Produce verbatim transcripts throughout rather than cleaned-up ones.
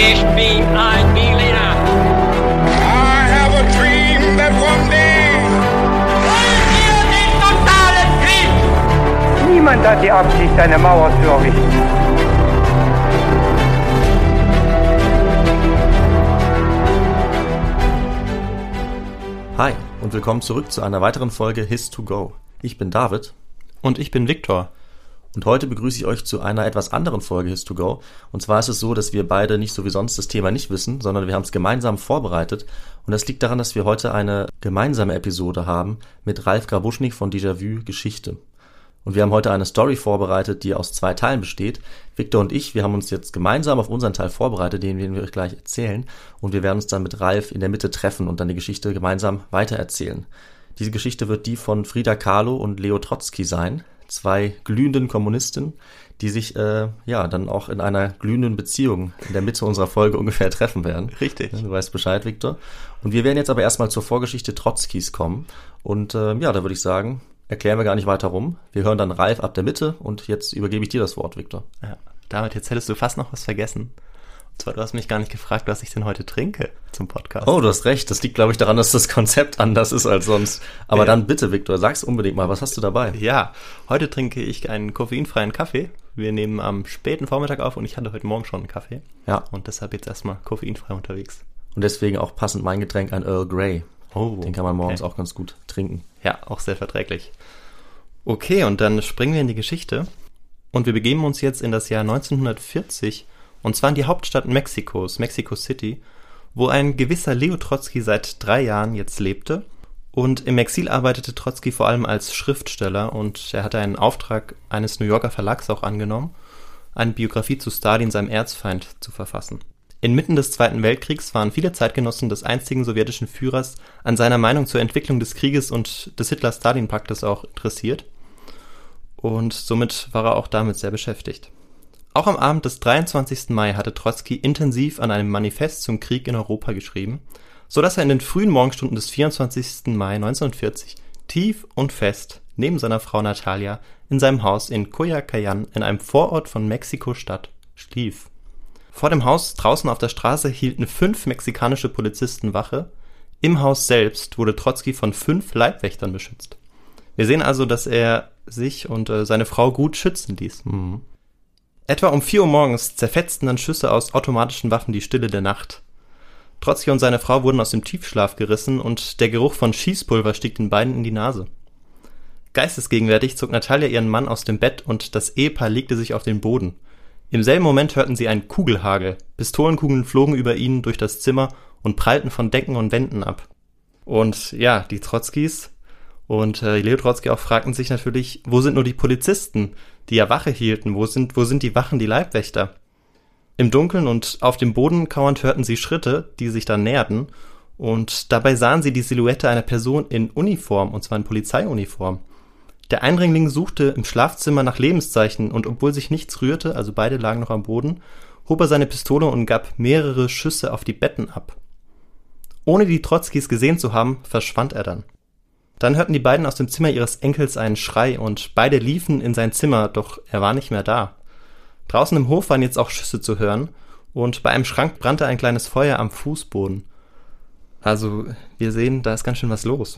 Ich bin ein Berliner. I have a dream that one day. Wollen wir den totalen Krieg? Niemand hat die Absicht, eine Mauer zu errichten. Hi und willkommen zurück zu einer weiteren Folge His to Go. Ich bin David. Und ich bin Viktor. Und heute begrüße ich euch zu einer etwas anderen Folge His to Go. Und zwar ist es so, dass wir beide nicht so wie sonst das Thema nicht wissen, sondern wir haben es gemeinsam vorbereitet. Und das liegt daran, dass wir heute eine gemeinsame Episode haben mit Ralf Grabuschnik von Déjà-vu Geschichte. Und wir haben heute eine Story vorbereitet, die aus zwei Teilen besteht. Viktor und ich, wir haben uns jetzt gemeinsam auf unseren Teil vorbereitet, den werden wir euch gleich erzählen. Und wir werden uns dann mit Ralf in der Mitte treffen und dann die Geschichte gemeinsam weitererzählen. Diese Geschichte wird die von Frida Kahlo und Leo Trotzki sein. Zwei glühenden Kommunisten, die sich äh, ja dann auch in einer glühenden Beziehung in der Mitte unserer Folge ungefähr treffen werden. Richtig. Du weißt Bescheid, Viktor. Und wir werden jetzt aber erstmal zur Vorgeschichte Trotzkis kommen. Und äh, ja, da würde ich sagen, erklären wir gar nicht weiter rum. Wir hören dann Ralf ab der Mitte und jetzt übergebe ich dir das Wort, Viktor. Ja, David, jetzt hättest du fast noch was vergessen. Und zwar, du hast mich gar nicht gefragt, was ich denn heute trinke zum Podcast. Oh, du hast recht. Das liegt, glaube ich, daran, dass das Konzept anders ist als sonst. Aber ja. Dann bitte, Viktor, sag's unbedingt mal. Was hast du dabei? Ja, heute trinke ich einen koffeinfreien Kaffee. Wir nehmen am späten Vormittag auf und ich hatte heute Morgen schon einen Kaffee. Ja. Und deshalb jetzt erstmal koffeinfrei unterwegs. Und deswegen auch passend mein Getränk, ein Earl Grey. Oh, Den kann man morgens okay. auch ganz gut trinken. Ja, auch sehr verträglich. Okay, und dann springen wir in die Geschichte. Und wir begeben uns jetzt in das Jahr neunzehnhundertvierzig, und zwar in die Hauptstadt Mexikos, Mexico City, wo ein gewisser Leo Trotzki seit drei Jahren jetzt lebte. Und im Exil arbeitete Trotzki vor allem als Schriftsteller und er hatte einen Auftrag eines New Yorker Verlags auch angenommen, eine Biografie zu Stalin, seinem Erzfeind, zu verfassen. Inmitten des Zweiten Weltkriegs waren viele Zeitgenossen des einstigen sowjetischen Führers an seiner Meinung zur Entwicklung des Krieges und des Hitler-Stalin-Paktes auch interessiert. Und somit war er auch damit sehr beschäftigt. Auch am Abend des dreiundzwanzigsten Mai hatte Trotzki intensiv an einem Manifest zum Krieg in Europa geschrieben, so dass er in den frühen Morgenstunden des vierundzwanzigsten Mai neunzehnhundertvierzig tief und fest neben seiner Frau Natalia in seinem Haus in Coyoacán in einem Vorort von Mexiko-Stadt schlief. Vor dem Haus draußen auf der Straße hielten fünf mexikanische Polizisten Wache. Im Haus selbst wurde Trotzki von fünf Leibwächtern beschützt. Wir sehen also, dass er sich und äh, seine Frau gut schützen ließ. Mhm. Etwa um vier Uhr morgens zerfetzten dann Schüsse aus automatischen Waffen die Stille der Nacht. Trotzki und seine Frau wurden aus dem Tiefschlaf gerissen und der Geruch von Schießpulver stieg den beiden in die Nase. Geistesgegenwärtig zog Natalia ihren Mann aus dem Bett und das Ehepaar legte sich auf den Boden. Im selben Moment hörten sie einen Kugelhagel. Pistolenkugeln flogen über ihnen durch das Zimmer und prallten von Decken und Wänden ab. Und ja, die Trotzkis und äh, Leo Trotzki auch fragten sich natürlich, wo sind nur die Polizisten, die ja Wache hielten? Wo sind, wo sind die Wachen, die Leibwächter? Im Dunkeln und auf dem Boden kauernd hörten sie Schritte, die sich dann näherten. Und dabei sahen sie die Silhouette einer Person in Uniform, und zwar in Polizeiuniform. Der Eindringling suchte im Schlafzimmer nach Lebenszeichen und obwohl sich nichts rührte, also beide lagen noch am Boden, hob er seine Pistole und gab mehrere Schüsse auf die Betten ab. Ohne die Trotzkis gesehen zu haben, verschwand er dann. Dann hörten die beiden aus dem Zimmer ihres Enkels einen Schrei und beide liefen in sein Zimmer, doch er war nicht mehr da. Draußen im Hof waren jetzt auch Schüsse zu hören und bei einem Schrank brannte ein kleines Feuer am Fußboden. Also, wir sehen, da ist ganz schön was los.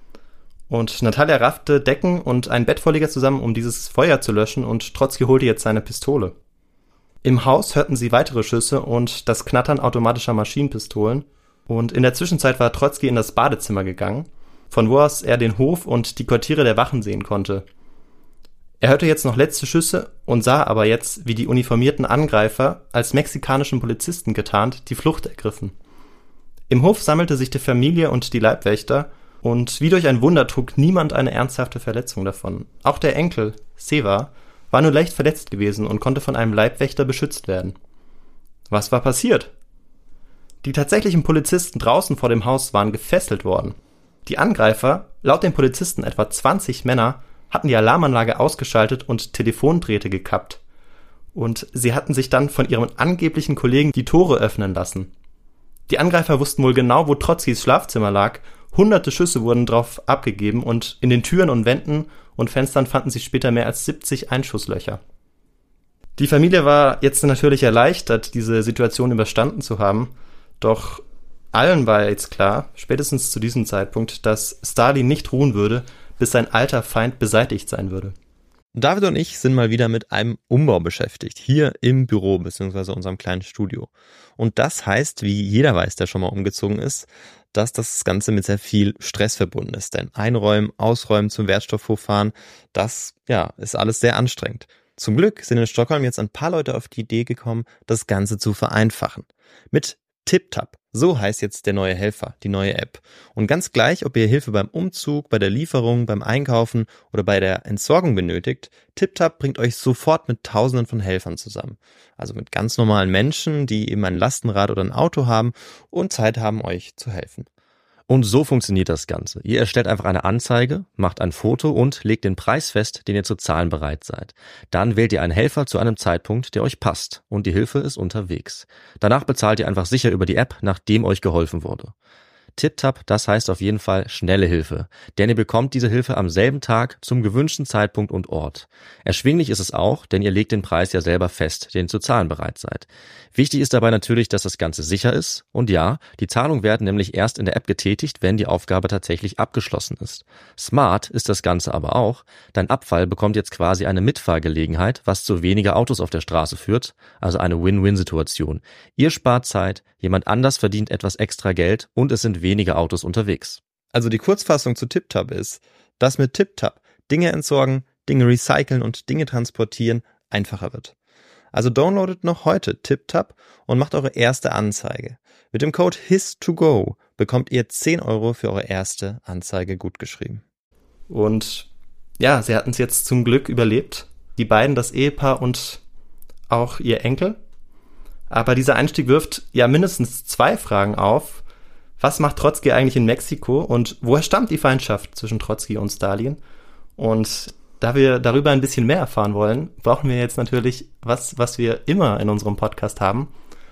Und Natalia raffte Decken und einen Bettvorleger zusammen, um dieses Feuer zu löschen, und Trotzki holte jetzt seine Pistole. Im Haus hörten sie weitere Schüsse und das Knattern automatischer Maschinenpistolen, und in der Zwischenzeit war Trotzki in das Badezimmer gegangen, von wo aus er den Hof und die Quartiere der Wachen sehen konnte. Er hörte jetzt noch letzte Schüsse und sah aber jetzt, wie die uniformierten Angreifer, als mexikanischen Polizisten getarnt, die Flucht ergriffen. Im Hof sammelte sich die Familie und die Leibwächter, und wie durch ein Wunder trug niemand eine ernsthafte Verletzung davon. Auch der Enkel, Seva, war nur leicht verletzt gewesen und konnte von einem Leibwächter beschützt werden. Was war passiert? Die tatsächlichen Polizisten draußen vor dem Haus waren gefesselt worden. Die Angreifer, laut den Polizisten etwa zwanzig Männer, hatten die Alarmanlage ausgeschaltet und Telefondrähte gekappt. Und sie hatten sich dann von ihrem angeblichen Kollegen die Tore öffnen lassen. Die Angreifer wussten wohl genau, wo Trotzkis Schlafzimmer lag. Hunderte Schüsse wurden drauf abgegeben und in den Türen und Wänden und Fenstern fanden sich später mehr als siebzig Einschusslöcher. Die Familie war jetzt natürlich erleichtert, diese Situation überstanden zu haben, doch allen war jetzt klar, spätestens zu diesem Zeitpunkt, dass Stalin nicht ruhen würde, bis sein alter Feind beseitigt sein würde. David und ich sind mal wieder mit einem Umbau beschäftigt, hier im Büro bzw. unserem kleinen Studio. Und das heißt, wie jeder weiß, der schon mal umgezogen ist, dass das Ganze mit sehr viel Stress verbunden ist. Denn Einräumen, Ausräumen, zum Wertstoffhof fahren, das ja, ist alles sehr anstrengend. Zum Glück sind in Stockholm jetzt ein paar Leute auf die Idee gekommen, das Ganze zu vereinfachen. Mit TipTap. So heißt jetzt der neue Helfer, die neue App. Und ganz gleich, ob ihr Hilfe beim Umzug, bei der Lieferung, beim Einkaufen oder bei der Entsorgung benötigt, TipTap bringt euch sofort mit Tausenden von Helfern zusammen. Also mit ganz normalen Menschen, die eben ein Lastenrad oder ein Auto haben und Zeit haben, euch zu helfen. Und so funktioniert das Ganze. Ihr erstellt einfach eine Anzeige, macht ein Foto und legt den Preis fest, den ihr zu zahlen bereit seid. Dann wählt ihr einen Helfer zu einem Zeitpunkt, der euch passt und die Hilfe ist unterwegs. Danach bezahlt ihr einfach sicher über die App, nachdem euch geholfen wurde. TipTap, das heißt auf jeden Fall schnelle Hilfe, denn ihr bekommt diese Hilfe am selben Tag zum gewünschten Zeitpunkt und Ort. Erschwinglich ist es auch, denn ihr legt den Preis ja selber fest, den ihr zu zahlen bereit seid. Wichtig ist dabei natürlich, dass das Ganze sicher ist und ja, die Zahlungen werden nämlich erst in der App getätigt, wenn die Aufgabe tatsächlich abgeschlossen ist. Smart ist das Ganze aber auch, dein Abfall bekommt jetzt quasi eine Mitfahrgelegenheit, was zu weniger Autos auf der Straße führt, also eine Win-Win-Situation. Ihr spart Zeit, jemand anders verdient etwas extra Geld und es sind weniger Autos unterwegs. Also die Kurzfassung zu TipTap ist, dass mit TipTap Dinge entsorgen, Dinge recyceln und Dinge transportieren einfacher wird. Also downloadet noch heute TipTap und macht eure erste Anzeige. Mit dem Code his to go bekommt ihr zehn Euro für eure erste Anzeige gutgeschrieben. Und ja, sie hatten es jetzt zum Glück überlebt. Die beiden, das Ehepaar und auch ihr Enkel. Aber dieser Einstieg wirft ja mindestens zwei Fragen auf. Was macht Trotzki eigentlich in Mexiko und woher stammt die Feindschaft zwischen Trotzki und Stalin? Und da wir darüber ein bisschen mehr erfahren wollen, brauchen wir jetzt natürlich was, was wir immer in unserem Podcast haben.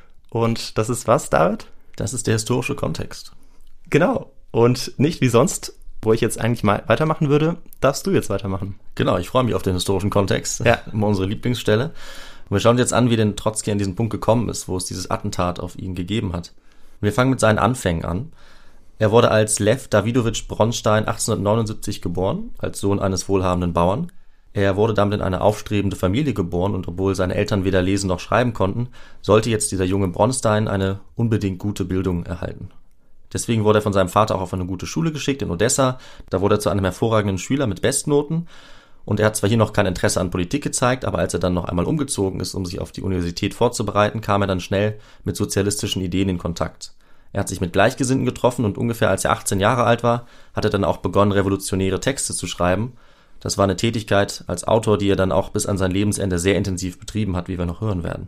Und das ist was, David? Das ist der historische Kontext. Genau. Und nicht wie sonst, wo ich jetzt eigentlich mal weitermachen würde, darfst du jetzt weitermachen. Genau, ich freue mich auf den historischen Kontext. Ja. Immer unsere Lieblingsstelle. Und wir schauen uns jetzt an, wie denn Trotzki an diesen Punkt gekommen ist, wo es dieses Attentat auf ihn gegeben hat. Wir fangen mit seinen Anfängen an. Er wurde als Lev Davidowitsch Bronstein achtzehnhundertneunundsiebzig geboren, als Sohn eines wohlhabenden Bauern. Er wurde damit in eine aufstrebende Familie geboren und obwohl seine Eltern weder lesen noch schreiben konnten, sollte jetzt dieser junge Bronstein eine unbedingt gute Bildung erhalten. Deswegen wurde er von seinem Vater auch auf eine gute Schule geschickt in Odessa. Da wurde er zu einem hervorragenden Schüler mit Bestnoten. Und er hat zwar hier noch kein Interesse an Politik gezeigt, aber als er dann noch einmal umgezogen ist, um sich auf die Universität vorzubereiten, kam er dann schnell mit sozialistischen Ideen in Kontakt. Er hat sich mit Gleichgesinnten getroffen und ungefähr als er achtzehn Jahre alt war, hat er dann auch begonnen, revolutionäre Texte zu schreiben. Das war eine Tätigkeit als Autor, die er dann auch bis an sein Lebensende sehr intensiv betrieben hat, wie wir noch hören werden.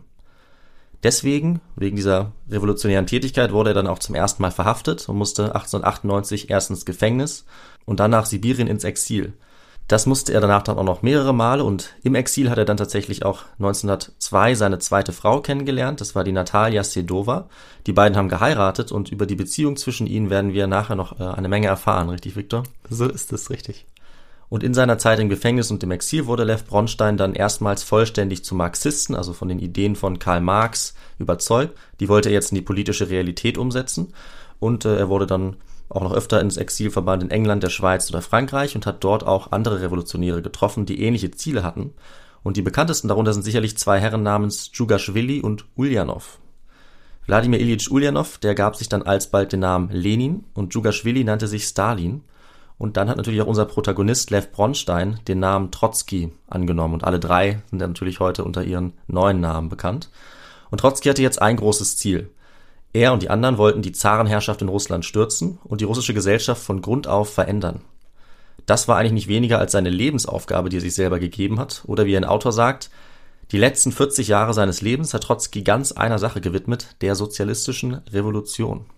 Deswegen, wegen dieser revolutionären Tätigkeit, wurde er dann auch zum ersten Mal verhaftet und musste achtzehnhundertachtundneunzig erst ins Gefängnis und dann nach Sibirien ins Exil. Das musste er danach dann auch noch mehrere Male und im Exil hat er dann tatsächlich auch neunzehnhundertzwei seine zweite Frau kennengelernt, das war die Natalia Sedova. Die beiden haben geheiratet und über die Beziehung zwischen ihnen werden wir nachher noch eine Menge erfahren, richtig, Viktor? So ist es, richtig. Und in seiner Zeit im Gefängnis und im Exil wurde Lev Bronstein dann erstmals vollständig zum Marxisten, also von den Ideen von Karl Marx, überzeugt. Die wollte er jetzt in die politische Realität umsetzen und äh, er wurde dann auch noch öfter ins Exil verbannt in England, der Schweiz oder Frankreich und hat dort auch andere Revolutionäre getroffen, die ähnliche Ziele hatten. Und die bekanntesten darunter sind sicherlich zwei Herren namens Djugaschwili und Uljanov. Wladimir Iljitsch Uljanov, der gab sich dann alsbald den Namen Lenin und Djugaschwili nannte sich Stalin. Und dann hat natürlich auch unser Protagonist Lev Bronstein den Namen Trotzki angenommen. Und alle drei sind dann natürlich heute unter ihren neuen Namen bekannt. Und Trotzki hatte jetzt ein großes Ziel. Er und die anderen wollten die Zarenherrschaft in Russland stürzen und die russische Gesellschaft von Grund auf verändern. Das war eigentlich nicht weniger als seine Lebensaufgabe, die er sich selber gegeben hat. Oder wie ein Autor sagt, die letzten vierzig Jahre seines Lebens hat Trotzki ganz einer Sache gewidmet, der sozialistischen Revolution.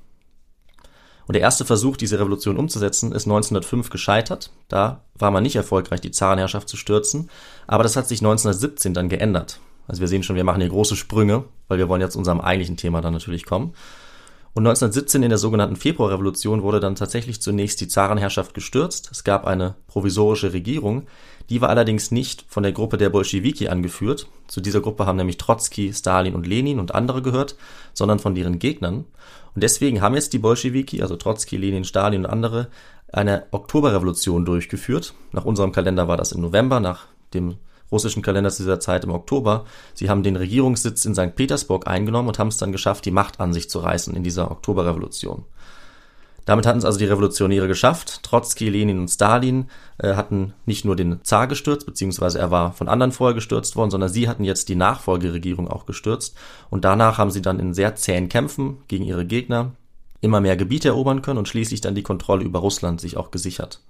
Und der erste Versuch, diese Revolution umzusetzen, ist neunzehnhundertfünf gescheitert. Da war man nicht erfolgreich, die Zarenherrschaft zu stürzen. Aber das hat sich neunzehnhundertsiebzehn dann geändert. Also wir sehen schon, wir machen hier große Sprünge, weil wir wollen jetzt zu unserem eigentlichen Thema dann natürlich kommen. Und neunzehnhundertsiebzehn in der sogenannten Februarrevolution wurde dann tatsächlich zunächst die Zarenherrschaft gestürzt. Es gab eine provisorische Regierung, die war allerdings nicht von der Gruppe der Bolschewiki angeführt. Zu dieser Gruppe haben nämlich Trotzki, Stalin und Lenin und andere gehört, sondern von deren Gegnern. Und deswegen haben jetzt die Bolschewiki, also Trotzki, Lenin, Stalin und andere, eine Oktoberrevolution durchgeführt. Nach unserem Kalender war das im November, nach dem russischen Kalender zu dieser Zeit im Oktober. Sie haben den Regierungssitz in Sankt Petersburg eingenommen und haben es dann geschafft, die Macht an sich zu reißen in dieser Oktoberrevolution. Damit hatten es also die Revolutionäre geschafft. Trotzki, Lenin und Stalin äh, hatten nicht nur den Zar gestürzt, beziehungsweise er war von anderen vorher gestürzt worden, sondern sie hatten jetzt die Nachfolgeregierung auch gestürzt. Und danach haben sie dann in sehr zähen Kämpfen gegen ihre Gegner immer mehr Gebiete erobern können und schließlich dann die Kontrolle über Russland sich auch gesichert.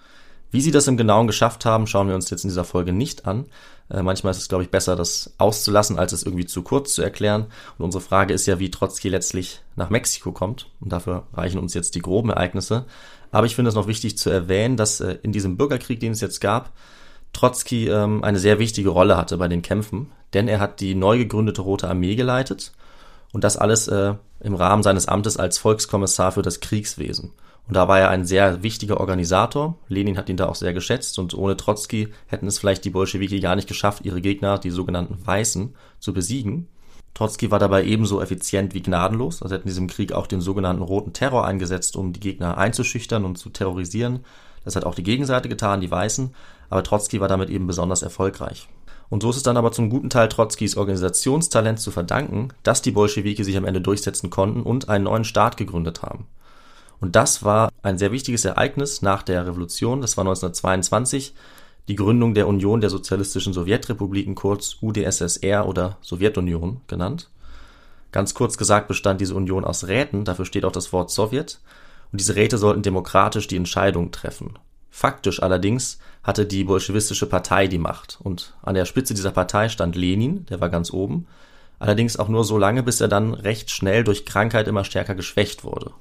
Wie sie das im Genauen geschafft haben, schauen wir uns jetzt in dieser Folge nicht an. Äh, manchmal ist es, glaube ich, besser, das auszulassen, als es irgendwie zu kurz zu erklären. Und unsere Frage ist ja, wie Trotzki letztlich nach Mexiko kommt. Und dafür reichen uns jetzt die groben Ereignisse. Aber ich finde es noch wichtig zu erwähnen, dass äh, in diesem Bürgerkrieg, den es jetzt gab, Trotzki ähm, eine sehr wichtige Rolle hatte bei den Kämpfen. Denn er hat die neu gegründete Rote Armee geleitet. Und das alles äh, im Rahmen seines Amtes als Volkskommissar für das Kriegswesen. Und da war er ein sehr wichtiger Organisator. Lenin hat ihn da auch sehr geschätzt und ohne Trotzki hätten es vielleicht die Bolschewiki gar nicht geschafft, ihre Gegner, die sogenannten Weißen, zu besiegen. Trotzki war dabei ebenso effizient wie gnadenlos. Also er hat in diesem Krieg auch den sogenannten Roten Terror eingesetzt, um die Gegner einzuschüchtern und zu terrorisieren. Das hat auch die Gegenseite getan, die Weißen. Aber Trotzki war damit eben besonders erfolgreich. Und so ist es dann aber zum guten Teil Trotzkis Organisationstalent zu verdanken, dass die Bolschewiki sich am Ende durchsetzen konnten und einen neuen Staat gegründet haben. Und das war ein sehr wichtiges Ereignis nach der Revolution. Das war neunzehnhundertzweiundzwanzig, die Gründung der Union der Sozialistischen Sowjetrepubliken, kurz U d S S R oder Sowjetunion genannt. Ganz kurz gesagt bestand diese Union aus Räten, dafür steht auch das Wort Sowjet. Und diese Räte sollten demokratisch die Entscheidung treffen. Faktisch allerdings hatte die bolschewistische Partei die Macht. Und an der Spitze dieser Partei stand Lenin, der war ganz oben. Allerdings auch nur so lange, bis er dann recht schnell durch Krankheit immer stärker geschwächt wurde.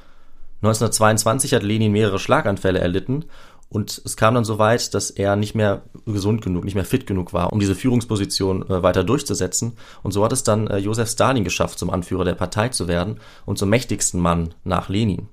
neunzehnhundertzweiundzwanzig hat Lenin mehrere Schlaganfälle erlitten und es kam dann so weit, dass er nicht mehr gesund genug, nicht mehr fit genug war, um diese Führungsposition äh, weiter durchzusetzen. Und so hat es dann äh, Josef Stalin geschafft, zum Anführer der Partei zu werden und zum mächtigsten Mann nach Lenin.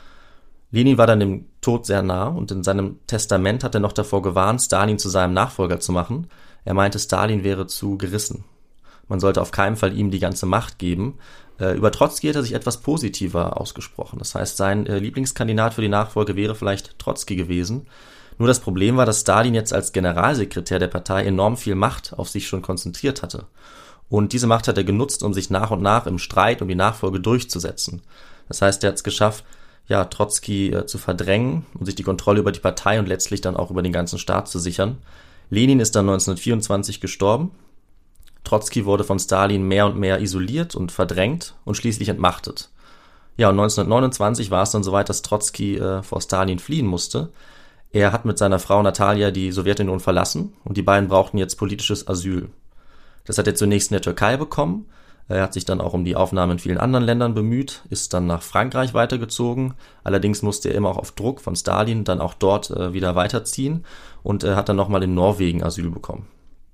Lenin war dann dem Tod sehr nah und in seinem Testament hat er noch davor gewarnt, Stalin zu seinem Nachfolger zu machen. Er meinte, Stalin wäre zu gerissen. Man sollte auf keinen Fall ihm die ganze Macht geben. Äh, über Trotzki hat er sich etwas positiver ausgesprochen. Das heißt, sein äh, Lieblingskandidat für die Nachfolge wäre vielleicht Trotzki gewesen. Nur das Problem war, dass Stalin jetzt als Generalsekretär der Partei enorm viel Macht auf sich schon konzentriert hatte. Und diese Macht hat er genutzt, um sich nach und nach im Streit um die Nachfolge durchzusetzen. Das heißt, er hat es geschafft, ja, Trotzki äh, zu verdrängen und sich die Kontrolle über die Partei und letztlich dann auch über den ganzen Staat zu sichern. Lenin ist dann neunzehnhundertvierundzwanzig gestorben. Trotzki wurde von Stalin mehr und mehr isoliert und verdrängt und schließlich entmachtet. Ja, und neunzehnhundertneunundzwanzig war es dann soweit, dass Trotzki äh, vor Stalin fliehen musste. Er hat mit seiner Frau Natalia die Sowjetunion verlassen und die beiden brauchten jetzt politisches Asyl. Das hat er zunächst in der Türkei bekommen. Er hat sich dann auch um die Aufnahme in vielen anderen Ländern bemüht, ist dann nach Frankreich weitergezogen. Allerdings musste er immer auch auf Druck von Stalin dann auch dort äh, wieder weiterziehen und äh, hat dann nochmal in Norwegen Asyl bekommen.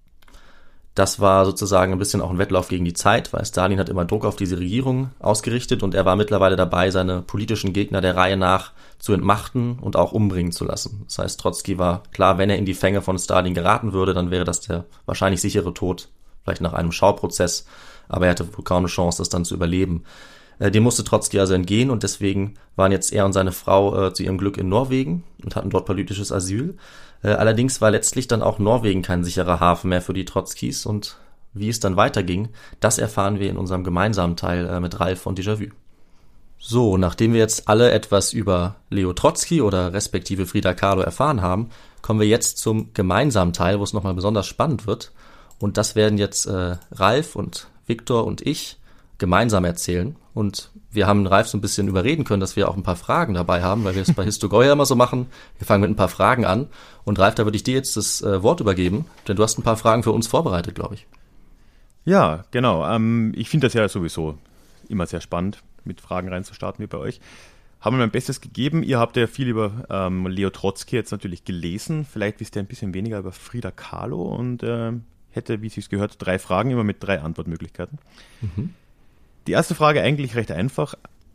Das war sozusagen ein bisschen auch ein Wettlauf gegen die Zeit, weil Stalin hat immer Druck auf diese Regierung ausgerichtet und er war mittlerweile dabei, seine politischen Gegner der Reihe nach zu entmachten und auch umbringen zu lassen. Das heißt, Trotzki war klar, wenn er in die Fänge von Stalin geraten würde, dann wäre das der wahrscheinlich sichere Tod, vielleicht nach einem Schauprozess, aber er hatte wohl kaum eine Chance, das dann zu überleben. Äh, dem musste Trotzki also entgehen und deswegen waren jetzt er und seine Frau äh, zu ihrem Glück in Norwegen und hatten dort politisches Asyl. Äh, allerdings war letztlich dann auch Norwegen kein sicherer Hafen mehr für die Trotzkis und wie es dann weiterging, das erfahren wir in unserem gemeinsamen Teil äh, mit Ralf von Déjà-vu. So, nachdem wir jetzt alle etwas über Leo Trotzki oder respektive Frida Kahlo erfahren haben, kommen wir jetzt zum gemeinsamen Teil, wo es nochmal besonders spannend wird. Und das werden jetzt äh, Ralf und Viktor und ich gemeinsam erzählen. Und wir haben Ralf so ein bisschen überreden können, dass wir auch ein paar Fragen dabei haben, weil wir es bei Histogoi ja immer so machen. Wir fangen mit ein paar Fragen an. Und Ralf, da würde ich dir jetzt das äh, Wort übergeben, denn du hast ein paar Fragen für uns vorbereitet, glaube ich. Ja, genau. Ähm, ich finde das ja sowieso immer sehr spannend, mit Fragen reinzustarten wie bei euch. Haben wir mein Bestes gegeben. Ihr habt ja viel über ähm, Leo Trotzki jetzt natürlich gelesen. Vielleicht wisst ihr ein bisschen weniger über Frida Kahlo und äh, hätte, wie es sich gehört, drei Fragen, immer mit drei Antwortmöglichkeiten. Mhm. Die erste Frage eigentlich recht einfach.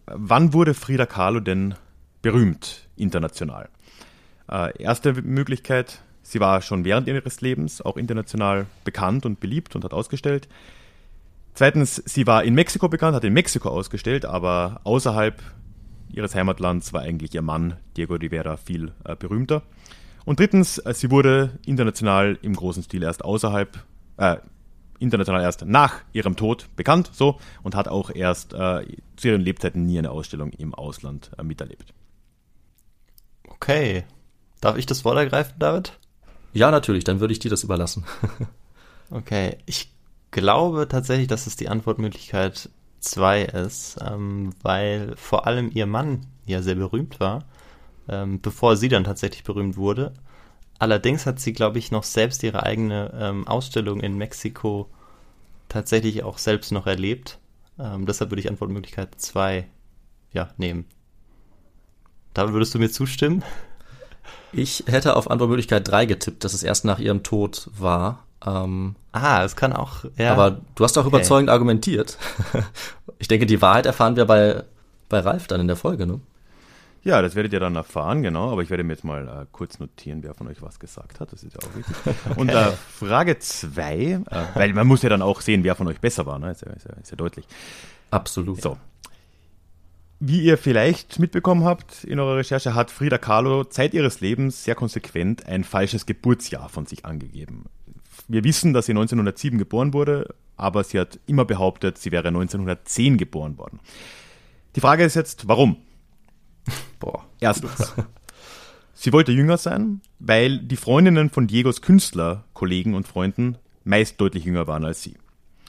wann wurde Frida Kahlo denn berühmt international? Äh, erste Möglichkeit, sie war schon während ihres Lebens auch international bekannt und beliebt und hat ausgestellt. Zweitens, sie war in Mexiko bekannt, hat in Mexiko ausgestellt, aber außerhalb ihres Heimatlands war eigentlich ihr Mann Diego Rivera viel äh, berühmter. Und drittens, äh, sie wurde international im großen Stil erst außerhalb, äh, international erst nach ihrem Tod bekannt, so, und hat auch erst äh, zu ihren Lebzeiten nie eine Ausstellung im Ausland äh, miterlebt. Okay. Darf ich das Wort ergreifen, David? Ja, natürlich, dann würde ich dir das überlassen. Okay, ich glaube tatsächlich, dass es die Antwortmöglichkeit zwei ist, ähm, weil vor allem ihr Mann ja sehr berühmt war, ähm, bevor sie dann tatsächlich berühmt wurde. Allerdings hat sie, glaube ich, noch selbst ihre eigene ähm, Ausstellung in Mexiko tatsächlich auch selbst noch erlebt. Ähm, deshalb würde ich Antwortmöglichkeit zwei ja, nehmen. David, würdest du mir zustimmen? Ich hätte auf Antwortmöglichkeit drei getippt, dass es erst nach ihrem Tod war. Ähm, ah, es kann auch, ja. Aber du hast auch okay. überzeugend argumentiert. Ich denke, die Wahrheit erfahren wir bei, bei Ralf dann in der Folge, ne? Ja, das werdet ihr dann erfahren, genau. Aber ich werde mir jetzt mal äh, kurz notieren, wer von euch was gesagt hat. Das ist ja auch wichtig. Okay. Und äh, Frage zwei, äh, weil man muss ja dann auch sehen, wer von euch besser war, ne? Ist ja, ist ja, ist ja deutlich. Absolut. So. Wie ihr vielleicht mitbekommen habt in eurer Recherche, hat Frida Kahlo Zeit ihres Lebens sehr konsequent ein falsches Geburtsjahr von sich angegeben. Wir wissen, dass sie neunzehnhundertsieben geboren wurde, aber sie hat immer behauptet, sie wäre neunzehnhundertzehn geboren worden. Die Frage ist jetzt, warum? Boah. Erstens, sie wollte jünger sein, weil die Freundinnen von Diegos Künstler, Kollegen und Freunden meist deutlich jünger waren als sie.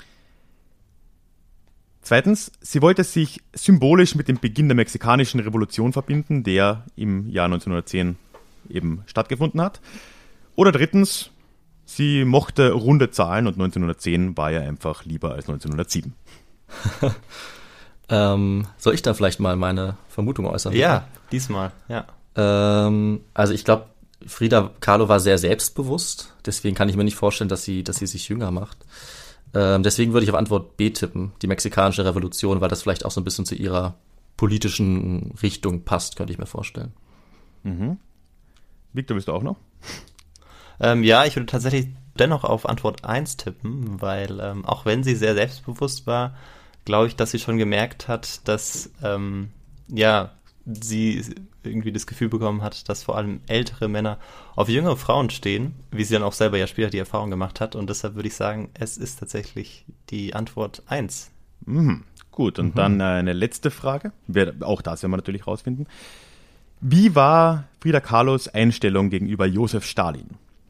Zweitens, sie wollte sich symbolisch mit dem Beginn der mexikanischen Revolution verbinden, der im Jahr neunzehnhundertzehn eben stattgefunden hat. Oder drittens, sie mochte runde Zahlen und neunzehnhundertzehn war ja einfach lieber als neunzehnhundertsieben. ähm, soll ich da vielleicht mal meine Vermutung äußern? Ja, diesmal, ja. Ähm, also ich glaube, Frida Kahlo war sehr selbstbewusst, deswegen kann ich mir nicht vorstellen, dass sie, dass sie sich jünger macht. Ähm, deswegen würde ich auf Antwort B tippen, die mexikanische Revolution, weil das vielleicht auch so ein bisschen zu ihrer politischen Richtung passt, könnte ich mir vorstellen. Mhm. Victor, bist du auch noch? Ähm, ja, ich würde tatsächlich dennoch auf Antwort eins tippen, weil ähm, auch wenn sie sehr selbstbewusst war, glaube ich, dass sie schon gemerkt hat, dass ähm, ja sie irgendwie das Gefühl bekommen hat, dass vor allem ältere Männer auf jüngere Frauen stehen, wie sie dann auch selber ja später die Erfahrung gemacht hat. Und deshalb würde ich sagen, es ist tatsächlich die Antwort eins. Mhm. Gut, und mhm. dann äh, eine letzte Frage. Auch das werden wir natürlich rausfinden. Wie war Frida Kahlos Einstellung gegenüber Josef Stalin?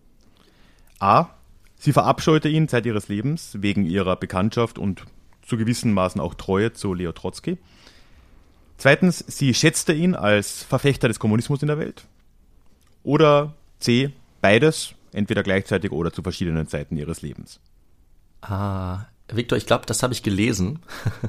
A. Sie verabscheute ihn Zeit ihres Lebens wegen ihrer Bekanntschaft und zu gewissen Maßen auch Treue zu Leo Trotzki. Zweitens, sie schätzte ihn als Verfechter des Kommunismus in der Welt. Oder C. Beides, entweder gleichzeitig oder zu verschiedenen Zeiten ihres Lebens. Ah, Victor, ich glaube, das habe ich gelesen.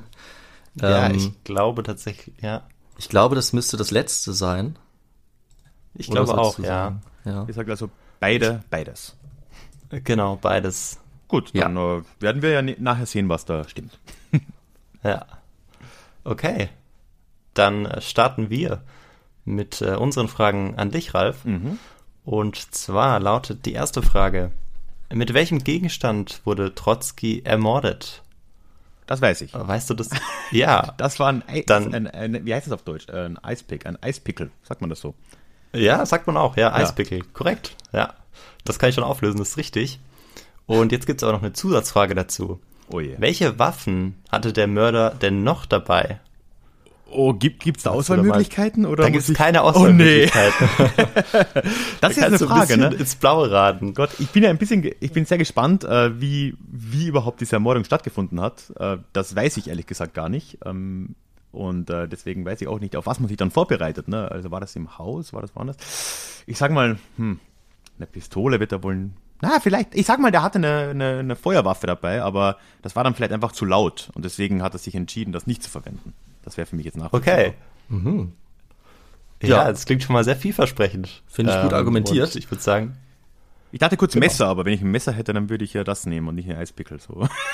Ja, ähm, ich glaube tatsächlich, ja. Ich glaube, das müsste das Letzte sein. Ich Oder glaube auch, du ja. ja. Ich sage also beide, beides. Genau, beides. Gut, Ja. dann äh, werden wir ja ne- nachher sehen, was da stimmt. Ja. Okay. Dann äh, starten wir mit äh, unseren Fragen an dich, Ralf. Mhm. Und zwar lautet die erste Frage: Mit welchem Gegenstand wurde Trotzki ermordet? Das weiß ich. Weißt du das? Ja. Das war ein, Ei- Dann- ein, ein, wie heißt das auf Deutsch? Äh, Ein Eispick, ein Eispickel, sagt man das so? Ja, sagt man auch. Ja, Eispickel. Korrekt. Ja. Das kann ich schon auflösen, das ist richtig. Und jetzt gibt es aber noch eine Zusatzfrage dazu. Oh je. Welche Waffen hatte der Mörder denn noch dabei? Oh, gibt es da Hast du da mal- Auswahlmöglichkeiten? Oder Da muss gibt es ich- keine Oh Auswahlmöglichkeiten. Das ist Da eine kannst du ein Frage, bisschen ne? ins Blaue raten. Gott, ich bin ja ein bisschen, ge- ich bin sehr gespannt, äh, wie, wie überhaupt diese Ermordung stattgefunden hat. Äh, das weiß ich ehrlich gesagt gar nicht. Ähm, und äh, deswegen weiß ich auch nicht, auf was man sich dann vorbereitet. Ne? Also war das im Haus, war das woanders? Ich sag mal, hm, eine Pistole wird er wohl. Na, vielleicht, ich sag mal, der hatte eine, eine, eine Feuerwaffe dabei, aber das war dann vielleicht einfach zu laut. Und deswegen hat er sich entschieden, das nicht zu verwenden. Das wäre für mich jetzt nachvollziehbar. Okay. Mhm. Ja, Ja. das klingt schon mal sehr vielversprechend. Finde ich gut argumentiert. und Ich würde sagen, Ich dachte kurz Genau. Messer, aber wenn ich ein Messer hätte, dann würde ich ja das nehmen und nicht einen Eispickel. So.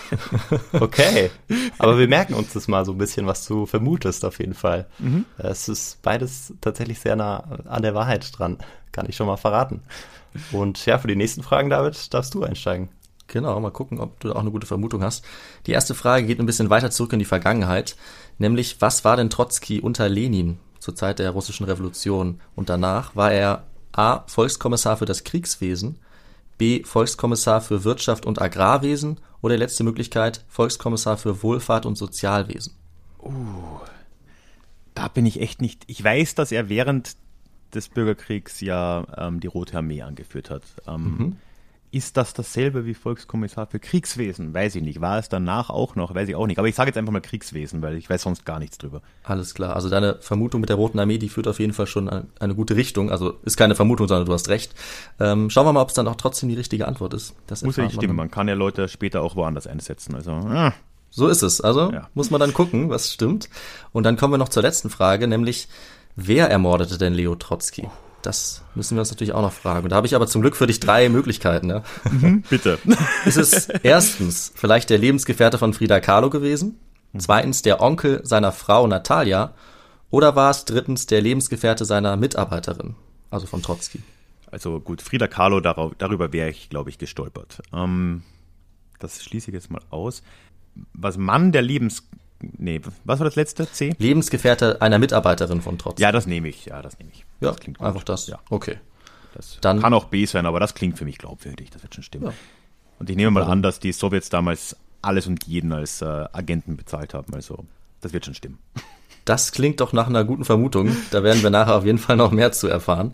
Okay, aber wir merken uns das mal so ein bisschen, was du vermutest auf jeden Fall. Mhm. Es ist beides tatsächlich sehr nah an der Wahrheit dran, kann ich schon mal verraten. Und ja, für die nächsten Fragen, David, darfst du einsteigen. Genau, mal gucken, ob du auch eine gute Vermutung hast. Die erste Frage geht ein bisschen weiter zurück in die Vergangenheit, nämlich was war denn Trotzki unter Lenin zur Zeit der russischen Revolution? Und danach war er A. Volkskommissar für das Kriegswesen, B. Volkskommissar für Wirtschaft und Agrarwesen oder letzte Möglichkeit Volkskommissar für Wohlfahrt und Sozialwesen. Uh, da bin ich echt nicht. Ich weiß, dass er während des Bürgerkriegs ja ähm, die Rote Armee angeführt hat. Ähm, mhm. Ist das dasselbe wie Volkskommissar für Kriegswesen? Weiß ich nicht. War es danach auch noch? Weiß ich auch nicht. Aber ich sage jetzt einfach mal Kriegswesen, weil ich weiß sonst gar nichts drüber. Alles klar. Also deine Vermutung mit der Roten Armee, die führt auf jeden Fall schon eine, eine gute Richtung. Also ist keine Vermutung, sondern du hast recht. Ähm, schauen wir mal, ob es dann auch trotzdem die richtige Antwort ist. Das muss ja nicht stimmen. Man kann ja Leute später auch woanders einsetzen. Also ah. So ist es. Also ja. Muss man dann gucken, was stimmt. Und dann kommen wir noch zur letzten Frage, nämlich wer ermordete denn Leo Trotzki? Oh. Das müssen wir uns natürlich auch noch fragen. Und da habe ich aber zum Glück für dich drei Möglichkeiten. Ja. Mhm, bitte. Ist es erstens vielleicht der Lebensgefährte von Frida Kahlo gewesen? Zweitens der Onkel seiner Frau Natalia? Oder war es drittens der Lebensgefährte seiner Mitarbeiterin, also von Trotzki? Also gut, Frida Kahlo, darauf, darüber wäre ich, glaube ich, gestolpert. Ähm, das schließe ich jetzt mal aus. Was Mann der Lebens... Nee, was war das letzte? C? Lebensgefährte einer Mitarbeiterin von Trotzki. Ja, das nehme ich. Ja, das nehme ich. Ja, das klingt einfach das. Ja. Okay. Das Dann, kann auch B sein, aber das klingt für mich glaubwürdig. Das wird schon stimmen. Ja. Und ich nehme mal an, dass die Sowjets damals alles und jeden als äh, Agenten bezahlt haben. Also, das wird schon stimmen. Das klingt doch nach einer guten Vermutung. Da werden wir nachher auf jeden Fall noch mehr zu erfahren.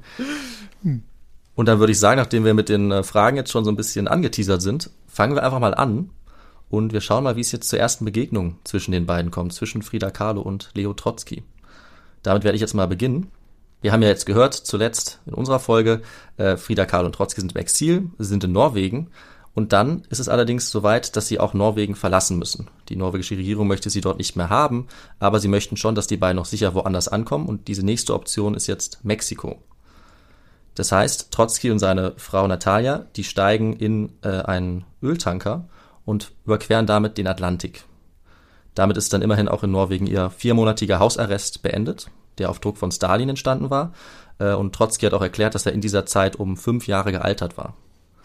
Und dann würde ich sagen, nachdem wir mit den äh, Fragen jetzt schon so ein bisschen angeteasert sind, fangen wir einfach mal an. Und wir schauen mal, wie es jetzt zur ersten Begegnung zwischen den beiden kommt, zwischen Frida Kahlo und Leo Trotzki. Damit werde ich jetzt mal beginnen. Wir haben ja jetzt gehört, zuletzt in unserer Folge, äh, Frida Kahlo und Trotzki sind im Exil, sie sind in Norwegen. Und dann ist es allerdings soweit, dass sie auch Norwegen verlassen müssen. Die norwegische Regierung möchte sie dort nicht mehr haben, aber sie möchten schon, dass die beiden noch sicher woanders ankommen. Und diese nächste Option ist jetzt Mexiko. Das heißt, Trotzki und seine Frau Natalia, die steigen in äh, einen Öltanker und überqueren damit den Atlantik. Damit ist dann immerhin auch in Norwegen ihr viermonatiger Hausarrest beendet, der auf Druck von Stalin entstanden war. Und Trotzki hat auch erklärt, dass er in dieser Zeit um fünf Jahre gealtert war.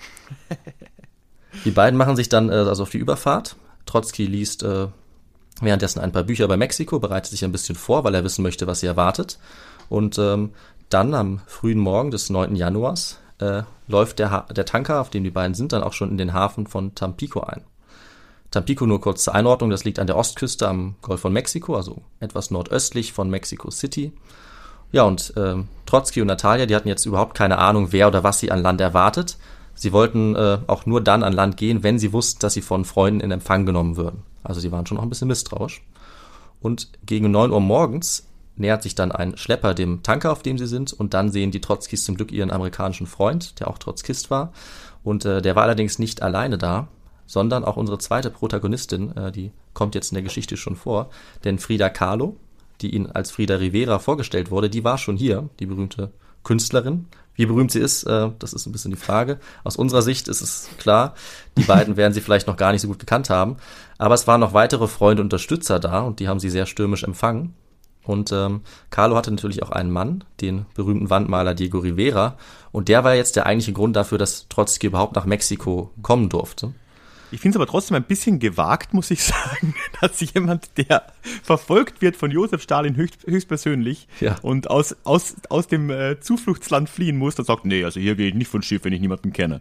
Die beiden machen sich dann also auf die Überfahrt. Trotzki liest äh, währenddessen ein paar Bücher über Mexiko, bereitet sich ein bisschen vor, weil er wissen möchte, was sie erwartet. Und ähm, dann am frühen Morgen des neunten Januars Äh, läuft der, ha- der Tanker, auf dem die beiden sind, dann auch schon in den Hafen von Tampico ein. Tampico, nur kurz zur Einordnung, das liegt an der Ostküste am Golf von Mexiko, also etwas nordöstlich von Mexico City. Ja, und äh, Trotzki und Natalia, die hatten jetzt überhaupt keine Ahnung, wer oder was sie an Land erwartet. Sie wollten äh, auch nur dann an Land gehen, wenn sie wussten, dass sie von Freunden in Empfang genommen würden. Also sie waren schon noch ein bisschen misstrauisch. Und gegen neun Uhr morgens nähert sich dann ein Schlepper dem Tanker, auf dem sie sind, und dann sehen die Trotzkis zum Glück ihren amerikanischen Freund, der auch Trotzkist war. Und äh, der war allerdings nicht alleine da, sondern auch unsere zweite Protagonistin, äh, die kommt jetzt in der Geschichte schon vor, denn Frida Kahlo, die ihnen als Frida Rivera vorgestellt wurde, die war schon hier, die berühmte Künstlerin. Wie berühmt sie ist, äh, das ist ein bisschen die Frage. Aus unserer Sicht ist es klar, die beiden werden sie vielleicht noch gar nicht so gut gekannt haben, aber es waren noch weitere Freunde und Unterstützer da und die haben sie sehr stürmisch empfangen. Und ähm, Kahlo hatte natürlich auch einen Mann, den berühmten Wandmaler Diego Rivera. Und der war jetzt der eigentliche Grund dafür, dass Trotzki überhaupt nach Mexiko kommen durfte. Ich finde es aber trotzdem ein bisschen gewagt, muss ich sagen, dass jemand, der verfolgt wird von Josef Stalin höchst, höchstpersönlich ja. und aus, aus, aus dem äh, Zufluchtsland fliehen muss, dann sagt, nee, also hier gehe ich nicht von Schiff, wenn ich niemanden kenne.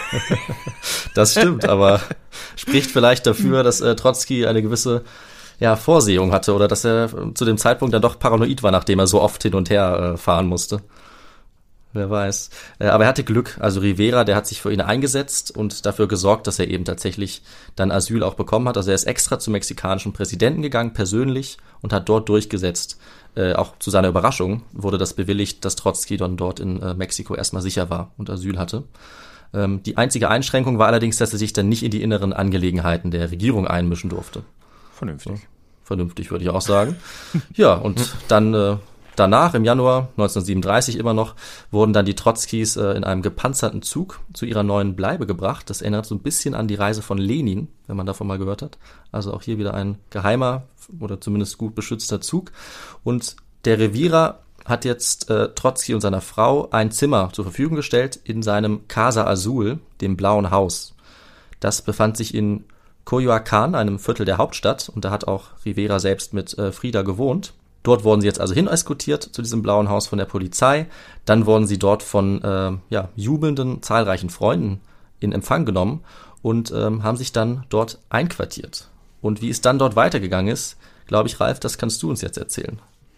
Das stimmt, aber spricht vielleicht dafür, dass äh, Trotzki eine gewisse ja, Vorsehung hatte oder dass er zu dem Zeitpunkt dann doch paranoid war, nachdem er so oft hin und her äh, fahren musste. Wer weiß. Äh, aber er hatte Glück. Also Rivera, der hat sich für ihn eingesetzt und dafür gesorgt, dass er eben tatsächlich dann Asyl auch bekommen hat. Also er ist extra zum mexikanischen Präsidenten gegangen, persönlich, und hat dort durchgesetzt. Äh, auch zu seiner Überraschung wurde das bewilligt, dass Trotzki dann dort in äh, Mexiko erstmal sicher war und Asyl hatte. Ähm, die einzige Einschränkung war allerdings, dass er sich dann nicht in die inneren Angelegenheiten der Regierung einmischen durfte. Vernünftig. Vernünftig, würde ich auch sagen. Ja, und dann äh, Danach, im Januar neunzehnhundertsiebenunddreißig immer noch, wurden dann die Trotzkis äh, in einem gepanzerten Zug zu ihrer neuen Bleibe gebracht. Das erinnert so ein bisschen an die Reise von Lenin, wenn man davon mal gehört hat. Also auch hier wieder ein geheimer oder zumindest gut beschützter Zug. Und der Revierer hat jetzt äh, Trotzki und seiner Frau ein Zimmer zur Verfügung gestellt in seinem Casa Azul, dem Blauen Haus. Das befand sich in Coyoacán, einem Viertel der Hauptstadt, und da hat auch Rivera selbst mit äh, Frida gewohnt. Dort wurden sie jetzt also hin eskortiert zu diesem Blauen Haus von der Polizei. Dann wurden sie dort von äh, ja, jubelnden, zahlreichen Freunden in Empfang genommen und ähm, haben sich dann dort einquartiert. Und wie es dann dort weitergegangen ist, glaube ich, Ralf, das kannst du uns jetzt erzählen.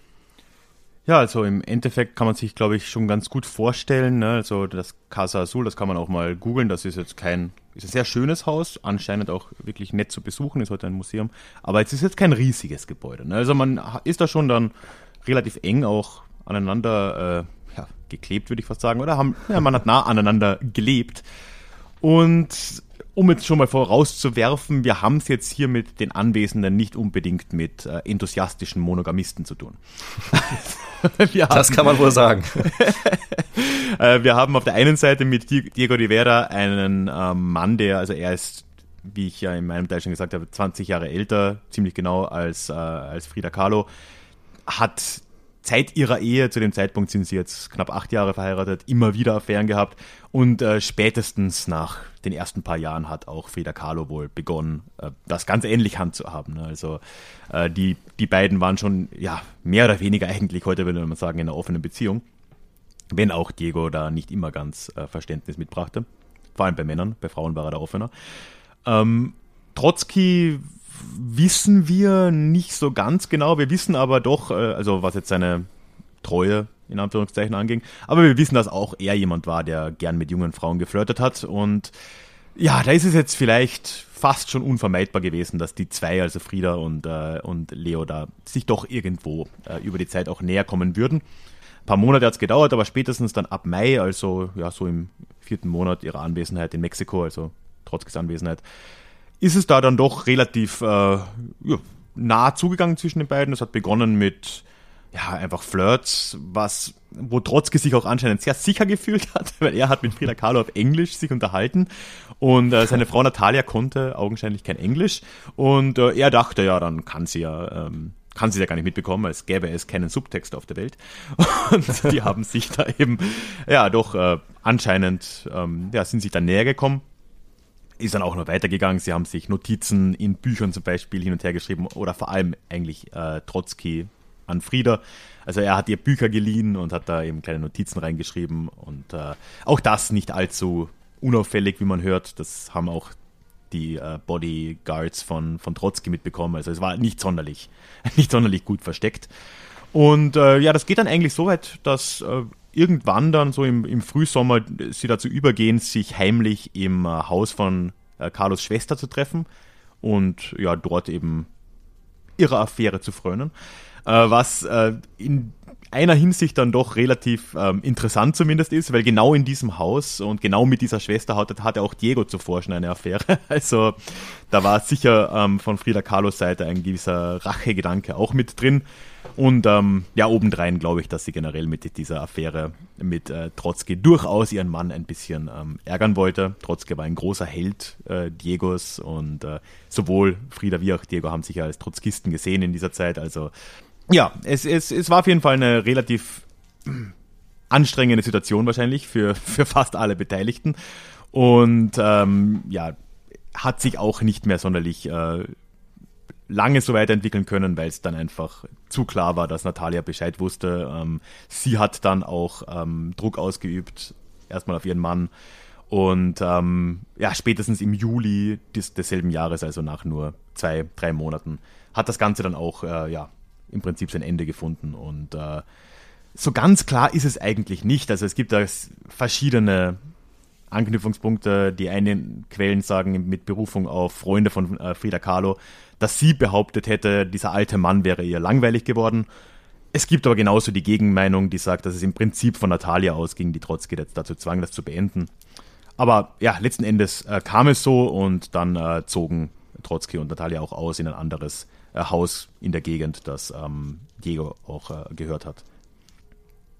Ja, also im Endeffekt kann man sich, glaube ich, schon ganz gut vorstellen, ne? Also das Casa Azul, das kann man auch mal googeln, das ist jetzt kein, ist ein sehr schönes Haus, anscheinend auch wirklich nett zu besuchen, ist heute ein Museum, aber es ist jetzt kein riesiges Gebäude, ne? Also man ist da schon dann relativ eng auch aneinander äh, ja, geklebt, würde ich fast sagen, oder haben, ja, man hat nah aneinander gelebt. Und um jetzt schon mal vorauszuwerfen, wir haben es jetzt hier mit den Anwesenden nicht unbedingt mit äh, enthusiastischen Monogamisten zu tun. wir das haben, kann man wohl sagen. äh, wir haben auf der einen Seite mit Diego Rivera einen ähm, Mann, der, also er ist, wie ich ja in meinem Teil schon gesagt habe, zwanzig Jahre älter, ziemlich genau als, äh, als Frida Kahlo, hat seit ihrer Ehe, zu dem Zeitpunkt sind sie jetzt knapp acht Jahre verheiratet, immer wieder Affären gehabt und äh, spätestens nach den ersten paar Jahren hat auch Frida Kahlo wohl begonnen, äh, das ganz ähnlich handzuhaben. Ne? Also äh, die, die beiden waren schon ja mehr oder weniger eigentlich, heute würde man sagen, in einer offenen Beziehung, wenn auch Diego da nicht immer ganz äh, Verständnis mitbrachte, vor allem bei Männern, bei Frauen war er da offener. Ähm, Trotzki wissen wir nicht so ganz genau, wir wissen aber doch, also was jetzt seine Treue in Anführungszeichen anging, aber wir wissen, dass auch er jemand war, der gern mit jungen Frauen geflirtet hat und ja, da ist es jetzt vielleicht fast schon unvermeidbar gewesen, dass die zwei, also Frida und, äh, und Leo, da sich doch irgendwo äh, über die Zeit auch näher kommen würden. Ein paar Monate hat es gedauert, aber spätestens dann ab Mai, also ja so im vierten Monat ihrer Anwesenheit in Mexiko, also Trotzkis Anwesenheit, ist es da dann doch relativ äh, ja, nah zugegangen zwischen den beiden. Es hat begonnen mit ja einfach Flirts, was wo Trotzki sich auch anscheinend sehr sicher gefühlt hat, weil er hat mit Frida Kahlo auf Englisch sich unterhalten und äh, seine Frau Natalia konnte augenscheinlich kein Englisch und äh, er dachte, ja, dann kann sie ja ähm, kann sie ja gar nicht mitbekommen, als gäbe es keinen Subtext auf der Welt. Und die haben sich da eben ja doch äh, anscheinend ähm, ja sind sich dann näher gekommen. Ist dann auch noch weitergegangen. Sie haben sich Notizen in Büchern zum Beispiel hin und her geschrieben oder vor allem eigentlich äh, Trotzki an Frida. Also er hat ihr Bücher geliehen und hat da eben kleine Notizen reingeschrieben und äh, auch das nicht allzu unauffällig, wie man hört. Das haben auch die äh, Bodyguards von, von Trotzki mitbekommen. Also es war nicht sonderlich, nicht sonderlich gut versteckt. Und äh, ja, das geht dann eigentlich so weit, dass äh, irgendwann dann so im, im Frühsommer sie dazu übergehen, sich heimlich im äh, Haus von äh, Carlos Schwester zu treffen und ja, dort eben ihrer Affäre zu frönen. Äh, was äh, in einer Hinsicht dann doch relativ ähm, interessant zumindest ist, weil genau in diesem Haus und genau mit dieser Schwester hatte, hatte auch Diego zuvor schon eine Affäre. Also da war sicher ähm, von Frida Kahlos Seite ein gewisser Rachegedanke auch mit drin. Und ähm, ja, obendrein glaube ich, dass sie generell mit dieser Affäre mit äh, Trotzki durchaus ihren Mann ein bisschen ähm, ärgern wollte. Trotzki war ein großer Held äh, Diegos und äh, sowohl Frida wie auch Diego haben sich ja als Trotzkisten gesehen in dieser Zeit. Also ja, es, es, es war auf jeden Fall eine relativ anstrengende Situation wahrscheinlich für, für fast alle Beteiligten. Und ähm, ja, hat sich auch nicht mehr sonderlich äh, lange so weiterentwickeln können, weil es dann einfach zu klar war, dass Natalia Bescheid wusste. Ähm, sie hat dann auch ähm, Druck ausgeübt, erstmal auf ihren Mann. Und ähm, ja, spätestens im Juli des, desselben Jahres, also nach nur zwei, drei Monaten, hat das Ganze dann auch äh, ja, im Prinzip sein Ende gefunden. Und äh, so ganz klar ist es eigentlich nicht. Also es gibt da verschiedene Anknüpfungspunkte. Die einen Quellen sagen mit Berufung auf Freunde von äh, Frida Kahlo, dass sie behauptet hätte, dieser alte Mann wäre ihr langweilig geworden. Es gibt aber genauso die Gegenmeinung, die sagt, dass es im Prinzip von Natalia ausging, die Trotzki jetzt dazu zwang, das zu beenden. Aber ja, letzten Endes äh, kam es so und dann äh, zogen Trotzki und Natalia auch aus in ein anderes äh, Haus in der Gegend, das ähm, Diego auch äh, gehört hat.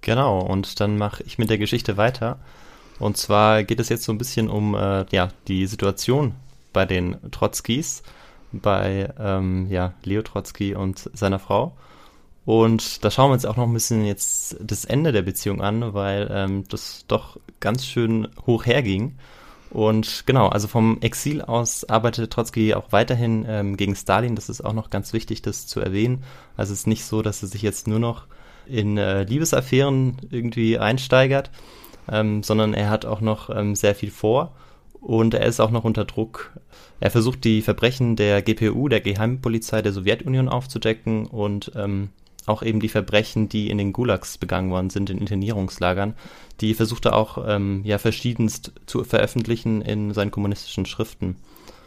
Genau, und dann mache ich mit der Geschichte weiter. Und zwar geht es jetzt so ein bisschen um äh, ja, die Situation bei den Trotzkis, bei ähm, ja, Leo Trotzki und seiner Frau. Und da schauen wir uns auch noch ein bisschen jetzt das Ende der Beziehung an, weil ähm, das doch ganz schön hoch herging. Und genau, also vom Exil aus arbeitete Trotzki auch weiterhin ähm, gegen Stalin. Das ist auch noch ganz wichtig, das zu erwähnen. Also es ist nicht so, dass er sich jetzt nur noch in äh, Liebesaffären irgendwie einsteigert, ähm, sondern er hat auch noch ähm, sehr viel vor und er ist auch noch unter Druck. Er versucht, die Verbrechen der G P U, der Geheimpolizei der Sowjetunion, aufzudecken und ähm, auch eben die Verbrechen, die in den Gulags begangen worden sind, in Internierungslagern, die versucht er auch ähm, ja verschiedenst zu veröffentlichen in seinen kommunistischen Schriften.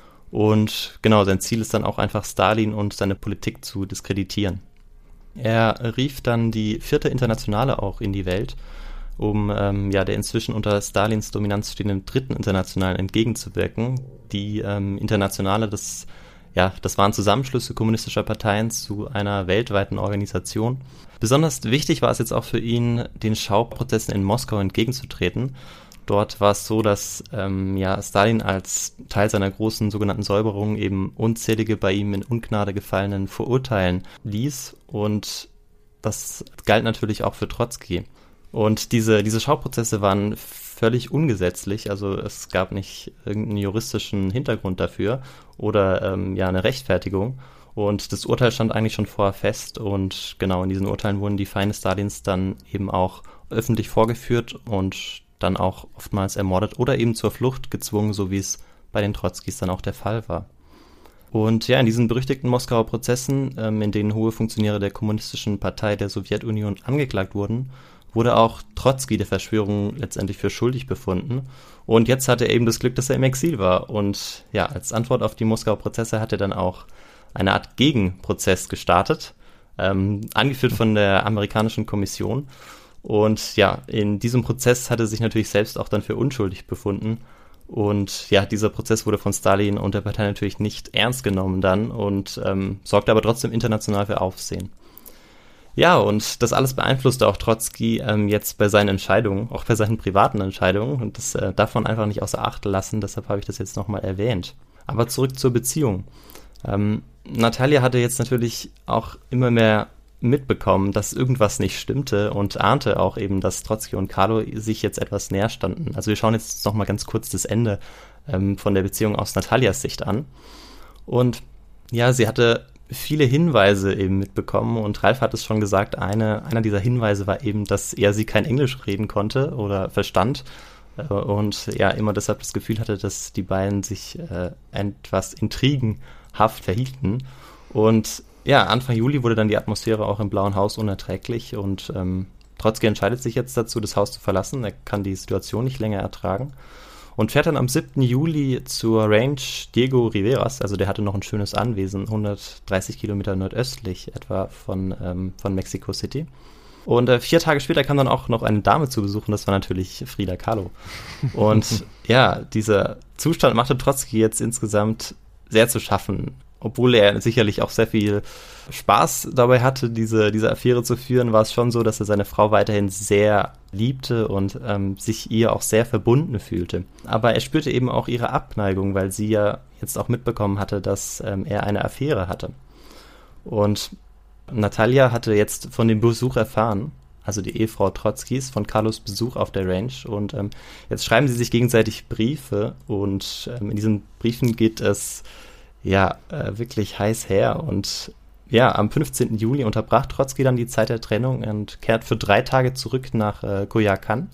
Und genau, sein Ziel ist dann auch einfach, Stalin und seine Politik zu diskreditieren. Er rief dann die vierte Internationale auch in die Welt, um ähm, ja der inzwischen unter Stalins Dominanz stehenden dritten Internationalen entgegenzuwirken. Die ähm, Internationale, das ja, das waren Zusammenschlüsse kommunistischer Parteien zu einer weltweiten Organisation. Besonders wichtig war es jetzt auch für ihn, den Schauprozessen in Moskau entgegenzutreten. Dort war es so, dass ähm, ja, Stalin als Teil seiner großen sogenannten Säuberung eben unzählige bei ihm in Ungnade gefallenen verurteilen ließ. Und das galt natürlich auch für Trotzki. Und diese, diese Schauprozesse waren völlig ungesetzlich, also es gab nicht irgendeinen juristischen Hintergrund dafür oder ähm, ja eine Rechtfertigung. Und das Urteil stand eigentlich schon vorher fest und genau in diesen Urteilen wurden die Feinde Stalins dann eben auch öffentlich vorgeführt und dann auch oftmals ermordet oder eben zur Flucht gezwungen, so wie es bei den Trotzkis dann auch der Fall war. Und ja, in diesen berüchtigten Moskauer Prozessen, ähm, in denen hohe Funktionäre der Kommunistischen Partei der Sowjetunion angeklagt wurden, wurde auch Trotzki der Verschwörung letztendlich für schuldig befunden. Und jetzt hatte er eben das Glück, dass er im Exil war. Und ja, als Antwort auf die Moskauer Prozesse hat er dann auch eine Art Gegenprozess gestartet, ähm, angeführt von der amerikanischen Kommission. Und ja, in diesem Prozess hat er sich natürlich selbst auch dann für unschuldig befunden. Und ja, dieser Prozess wurde von Stalin und der Partei natürlich nicht ernst genommen dann und ähm, sorgte aber trotzdem international für Aufsehen. Ja, und das alles beeinflusste auch Trotzki ähm, jetzt bei seinen Entscheidungen, auch bei seinen privaten Entscheidungen. Und das äh, darf man einfach nicht außer Acht lassen, deshalb habe ich das jetzt nochmal erwähnt. Aber zurück zur Beziehung. Ähm, Natalia hatte jetzt natürlich auch immer mehr mitbekommen, dass irgendwas nicht stimmte und ahnte auch eben, dass Trotzki und Carlo sich jetzt etwas näher standen. Also wir schauen jetzt nochmal ganz kurz das Ende ähm, von der Beziehung aus Natalias Sicht an. Und ja, sie hatte viele Hinweise eben mitbekommen und Ralf hat es schon gesagt, eine, einer dieser Hinweise war eben, dass er sie kein Englisch reden konnte oder verstand äh, und ja immer deshalb das Gefühl hatte, dass die beiden sich äh, etwas intrigenhaft verhielten. Und ja, Anfang Juli wurde dann die Atmosphäre auch im Blauen Haus unerträglich und ähm, Trotzki entscheidet sich jetzt dazu, das Haus zu verlassen. Er kann die Situation nicht länger ertragen und fährt dann am siebten Juli zur Range Diego Riveras, also der hatte noch ein schönes Anwesen, hundertdreißig Kilometer nordöstlich etwa von, ähm, von Mexico City. Und äh, vier Tage später kam dann auch noch eine Dame zu besuchen, das war natürlich Frida Kahlo. Und ja, dieser Zustand machte Trotzki jetzt insgesamt sehr zu schaffen. Obwohl er sicherlich auch sehr viel Spaß dabei hatte, diese, diese Affäre zu führen, war es schon so, dass er seine Frau weiterhin sehr liebte und ähm, sich ihr auch sehr verbunden fühlte. Aber er spürte eben auch ihre Abneigung, weil sie ja jetzt auch mitbekommen hatte, dass ähm, er eine Affäre hatte. Und Natalia hatte jetzt von dem Besuch erfahren, also die Ehefrau Trotzkis, von Carlos Besuch auf der Range. Und ähm, jetzt schreiben sie sich gegenseitig Briefe und ähm, in diesen Briefen geht es ja, äh, wirklich heiß her und ja, am fünfzehnten Juli unterbrach Trotzki dann die Zeit der Trennung und kehrt für drei Tage zurück nach äh, Coyoacán.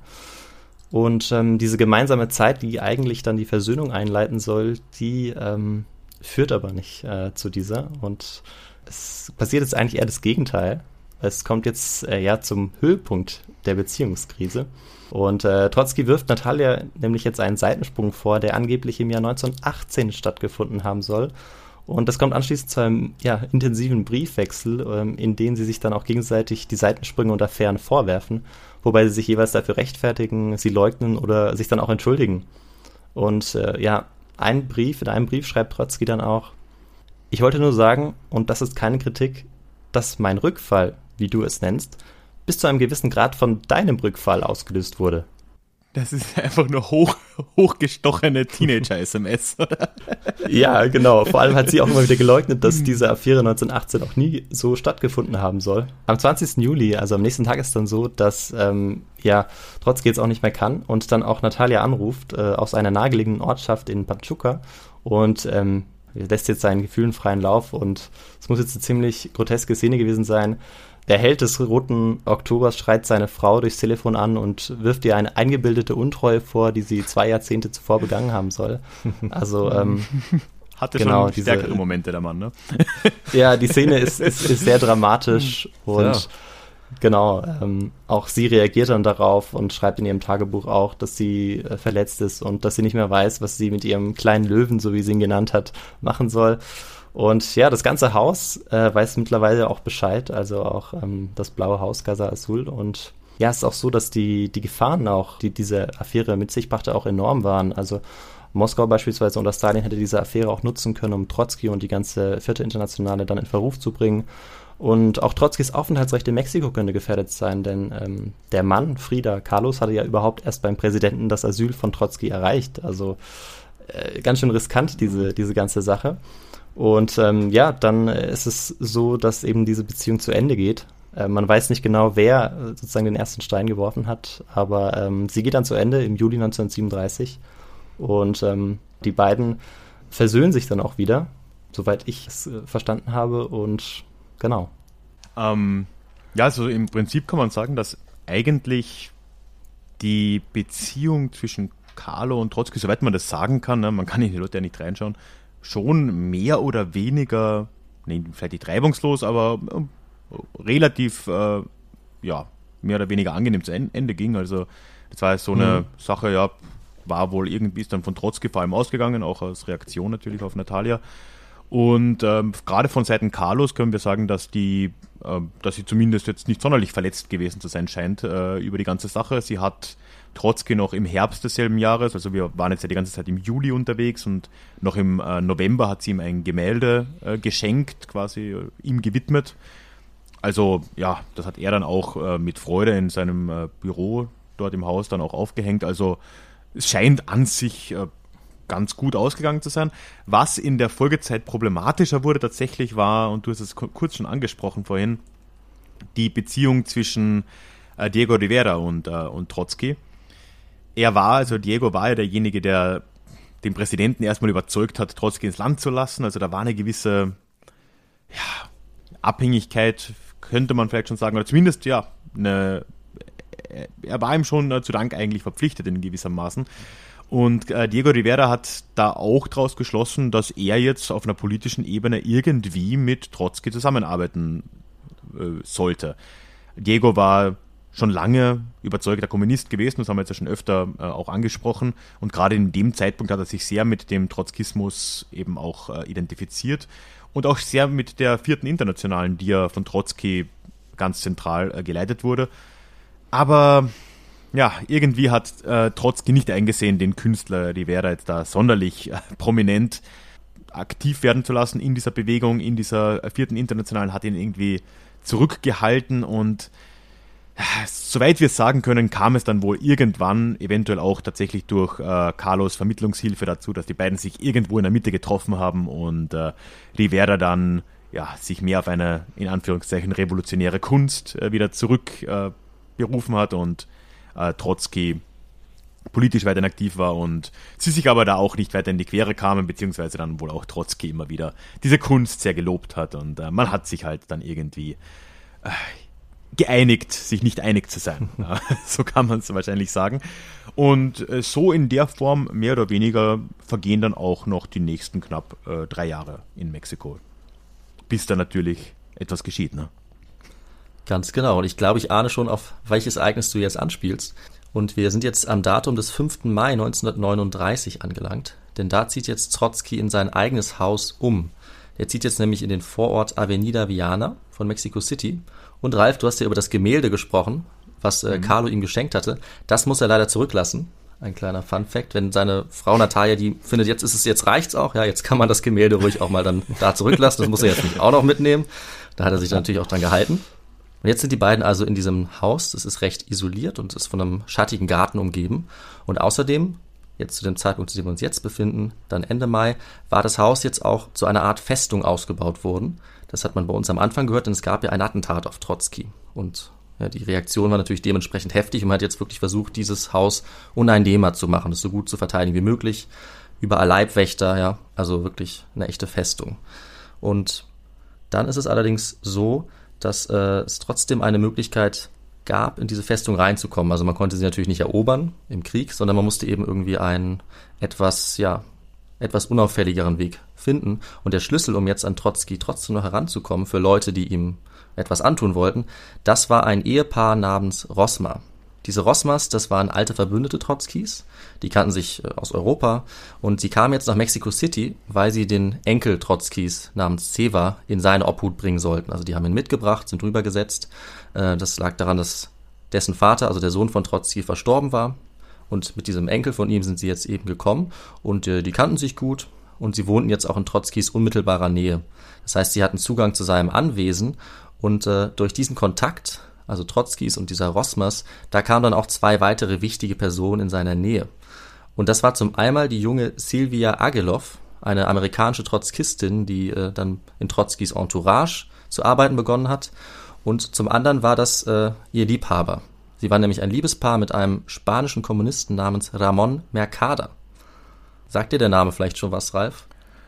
Und ähm, diese gemeinsame Zeit, die eigentlich dann die Versöhnung einleiten soll, die ähm, führt aber nicht äh, zu dieser und es passiert jetzt eigentlich eher das Gegenteil. Es kommt jetzt äh, ja zum Höhepunkt der Beziehungskrise. Und äh, Trotzki wirft Natalia nämlich jetzt einen Seitensprung vor, der angeblich im Jahr neunzehnhundertachtzehn stattgefunden haben soll. Und das kommt anschließend zu einem ja, intensiven Briefwechsel, ähm, in dem sie sich dann auch gegenseitig die Seitensprünge und Affären vorwerfen, wobei sie sich jeweils dafür rechtfertigen, sie leugnen oder sich dann auch entschuldigen. Und äh, ja, ein Brief, in einem Brief schreibt Trotzki dann auch: Ich wollte nur sagen, und das ist keine Kritik, dass mein Rückfall, wie du es nennst, bis zu einem gewissen Grad von deinem Rückfall ausgelöst wurde. Das ist einfach nur hoch, hochgestochene Teenager-S M S, oder? Ja, genau. Vor allem hat sie auch immer wieder geleugnet, dass diese Affäre neunzehnhundertachtzehn auch nie so stattgefunden haben soll. Am zwanzigsten Juli, also am nächsten Tag, ist dann so, dass ähm, ja, Trotzki jetzt auch nicht mehr kann und dann auch Natalia anruft äh, aus einer nahegelegenen Ortschaft in Pachuca und ähm, lässt jetzt seinen Gefühlen freien Lauf und es muss jetzt eine ziemlich groteske Szene gewesen sein. Der Held des Roten Oktobers schreit seine Frau durchs Telefon an und wirft ihr eine eingebildete Untreue vor, die sie zwei Jahrzehnte zuvor begangen haben soll. Also, ähm, hatte genau, schon stärkere diese, Momente, der Mann, ne? Ja, die Szene ist, ist, ist sehr dramatisch und ja. Genau, ähm, auch sie reagiert dann darauf und schreibt in ihrem Tagebuch auch, dass sie äh, verletzt ist und dass sie nicht mehr weiß, was sie mit ihrem kleinen Löwen, so wie sie ihn genannt hat, machen soll. Und ja, das ganze Haus äh, weiß mittlerweile auch Bescheid, also auch ähm, das blaue Haus Casa Azul. Und ja, es ist auch so, dass die, die Gefahren auch, die diese Affäre mit sich brachte, auch enorm waren. Also Moskau beispielsweise unter Stalin hätte diese Affäre auch nutzen können, um Trotzki und die ganze Vierte Internationale dann in Verruf zu bringen. Und auch Trotzkis Aufenthaltsrecht in Mexiko könnte gefährdet sein, denn ähm, der Mann, Frida Kahlos, hatte ja überhaupt erst beim Präsidenten das Asyl von Trotzki erreicht. Also äh, ganz schön riskant, diese, diese ganze Sache. Und ähm, ja, dann ist es so, dass eben diese Beziehung zu Ende geht. Äh, man weiß nicht genau, wer sozusagen den ersten Stein geworfen hat, aber ähm, sie geht dann zu Ende im Juli neunzehnhundertsiebenunddreißig und ähm, die beiden versöhnen sich dann auch wieder, soweit ich es äh, verstanden habe und genau. Ähm, ja, also im Prinzip kann man sagen, dass eigentlich die Beziehung zwischen Kahlo und Trotzki, soweit man das sagen kann, ne, man kann in die Leute ja nicht reinschauen, schon mehr oder weniger, nee, vielleicht nicht reibungslos, aber äh, relativ, äh, ja, mehr oder weniger angenehm zu Ende ging. Also das war so eine mhm. Sache, ja, war wohl irgendwie, ist dann von Trotzki vor allem ausgegangen, auch als Reaktion natürlich auf Natalia. Und ähm, gerade von Seiten Kahlos können wir sagen, dass die, äh, dass sie zumindest jetzt nicht sonderlich verletzt gewesen zu sein scheint äh, über die ganze Sache. Sie hat Trotzki noch im Herbst desselben Jahres, also wir waren jetzt ja die ganze Zeit im Juli unterwegs und noch im äh, November hat sie ihm ein Gemälde äh, geschenkt, quasi äh, ihm gewidmet. Also ja, das hat er dann auch äh, mit Freude in seinem äh, Büro dort im Haus dann auch aufgehängt. Also es scheint an sich äh, ganz gut ausgegangen zu sein. Was in der Folgezeit problematischer wurde tatsächlich war, und du hast es kurz schon angesprochen vorhin, die Beziehung zwischen äh, Diego Rivera und, äh, und Trotzki. Er war, also Diego war ja derjenige, der den Präsidenten erstmal überzeugt hat, Trotzki ins Land zu lassen. Also da war eine gewisse ja, Abhängigkeit, könnte man vielleicht schon sagen, oder zumindest, ja, eine, er war ihm schon äh, zu Dank eigentlich verpflichtet in gewissermaßen. Und äh, Diego Rivera hat da auch daraus geschlossen, dass er jetzt auf einer politischen Ebene irgendwie mit Trotzki zusammenarbeiten äh, sollte. Diego war schon lange überzeugter Kommunist gewesen, das haben wir jetzt ja schon öfter äh, auch angesprochen. Und gerade in dem Zeitpunkt hat er sich sehr mit dem Trotzkismus eben auch äh, identifiziert und auch sehr mit der Vierten Internationalen, die ja von Trotzki ganz zentral äh, geleitet wurde. Aber ja, irgendwie hat äh, Trotzki nicht eingesehen, den Künstler Rivera jetzt da sonderlich äh, prominent aktiv werden zu lassen in dieser Bewegung, in dieser äh, Vierten Internationalen, hat ihn irgendwie zurückgehalten und soweit wir es sagen können, kam es dann wohl irgendwann, eventuell auch tatsächlich durch äh, Kahlos Vermittlungshilfe dazu, dass die beiden sich irgendwo in der Mitte getroffen haben und äh, Rivera dann ja, sich mehr auf eine, in Anführungszeichen, revolutionäre Kunst äh, wieder zurück äh, berufen hat und äh, Trotzki politisch weiterhin aktiv war und sie sich aber da auch nicht weiter in die Quere kamen, beziehungsweise dann wohl auch Trotzki immer wieder diese Kunst sehr gelobt hat und äh, man hat sich halt dann irgendwie äh, geeinigt, sich nicht einig zu sein. Ja, so kann man es wahrscheinlich sagen. Und äh, so in der Form, mehr oder weniger, vergehen dann auch noch die nächsten knapp äh, drei Jahre in Mexiko. Bis dann natürlich etwas geschieht, ne? Ganz genau. Und ich glaube, ich ahne schon, auf welches Ereignis du jetzt anspielst. Und wir sind jetzt am Datum des fünften Mai neunzehnhundertneununddreißig angelangt. Denn da zieht jetzt Trotzki in sein eigenes Haus um. Er zieht jetzt nämlich in den Vorort Avenida Viana von Mexico City. Und Ralf, du hast ja über das Gemälde gesprochen, was äh, mhm. Kahlo ihm geschenkt hatte. Das muss er leider zurücklassen. Ein kleiner Fun-Fact, wenn seine Frau Natalia, die findet, jetzt ist es, jetzt reicht's auch, ja, jetzt kann man das Gemälde ruhig auch mal dann da zurücklassen. Das muss er jetzt nicht auch noch mitnehmen. Da hat er sich dann natürlich auch dran gehalten. Und jetzt sind die beiden also in diesem Haus, das ist recht isoliert und ist von einem schattigen Garten umgeben. Und außerdem, jetzt zu dem Zeitpunkt, zu dem wir uns jetzt befinden, dann Ende Mai, war das Haus jetzt auch zu einer Art Festung ausgebaut worden. Das hat man bei uns am Anfang gehört, denn es gab ja ein Attentat auf Trotzki. Und ja, die Reaktion war natürlich dementsprechend heftig und man hat jetzt wirklich versucht, dieses Haus uneinnehmbar zu machen, es so gut zu verteidigen wie möglich. Überall Leibwächter, ja, also wirklich eine echte Festung. Und dann ist es allerdings so, dass äh, es trotzdem eine Möglichkeit gab, in diese Festung reinzukommen. Also man konnte sie natürlich nicht erobern im Krieg, sondern man musste eben irgendwie einen etwas, ja, etwas unauffälligeren Weg finden. Und der Schlüssel, um jetzt an Trotzki trotzdem noch heranzukommen, für Leute, die ihm etwas antun wollten, das war ein Ehepaar namens Rosma. Diese Rosmas, das waren alte Verbündete Trotzkis, die kannten sich aus Europa und sie kamen jetzt nach Mexico City, weil sie den Enkel Trotzkis namens Ceva in seine Obhut bringen sollten. Also die haben ihn mitgebracht, sind rübergesetzt. Das lag daran, dass dessen Vater, also der Sohn von Trotzki, verstorben war und mit diesem Enkel von ihm sind sie jetzt eben gekommen und die kannten sich gut und sie wohnten jetzt auch in Trotzkis unmittelbarer Nähe. Das heißt, sie hatten Zugang zu seinem Anwesen und durch diesen Kontakt, also Trotzkis und dieser Rosmas, da kamen dann auch zwei weitere wichtige Personen in seiner Nähe. Und das war zum einen die junge Sylvia Agilov, eine amerikanische Trotzkistin, die äh, dann in Trotzkis Entourage zu arbeiten begonnen hat. Und zum anderen war das äh, ihr Liebhaber. Sie war nämlich ein Liebespaar mit einem spanischen Kommunisten namens Ramon Mercader. Sagt dir der Name vielleicht schon was, Ralf?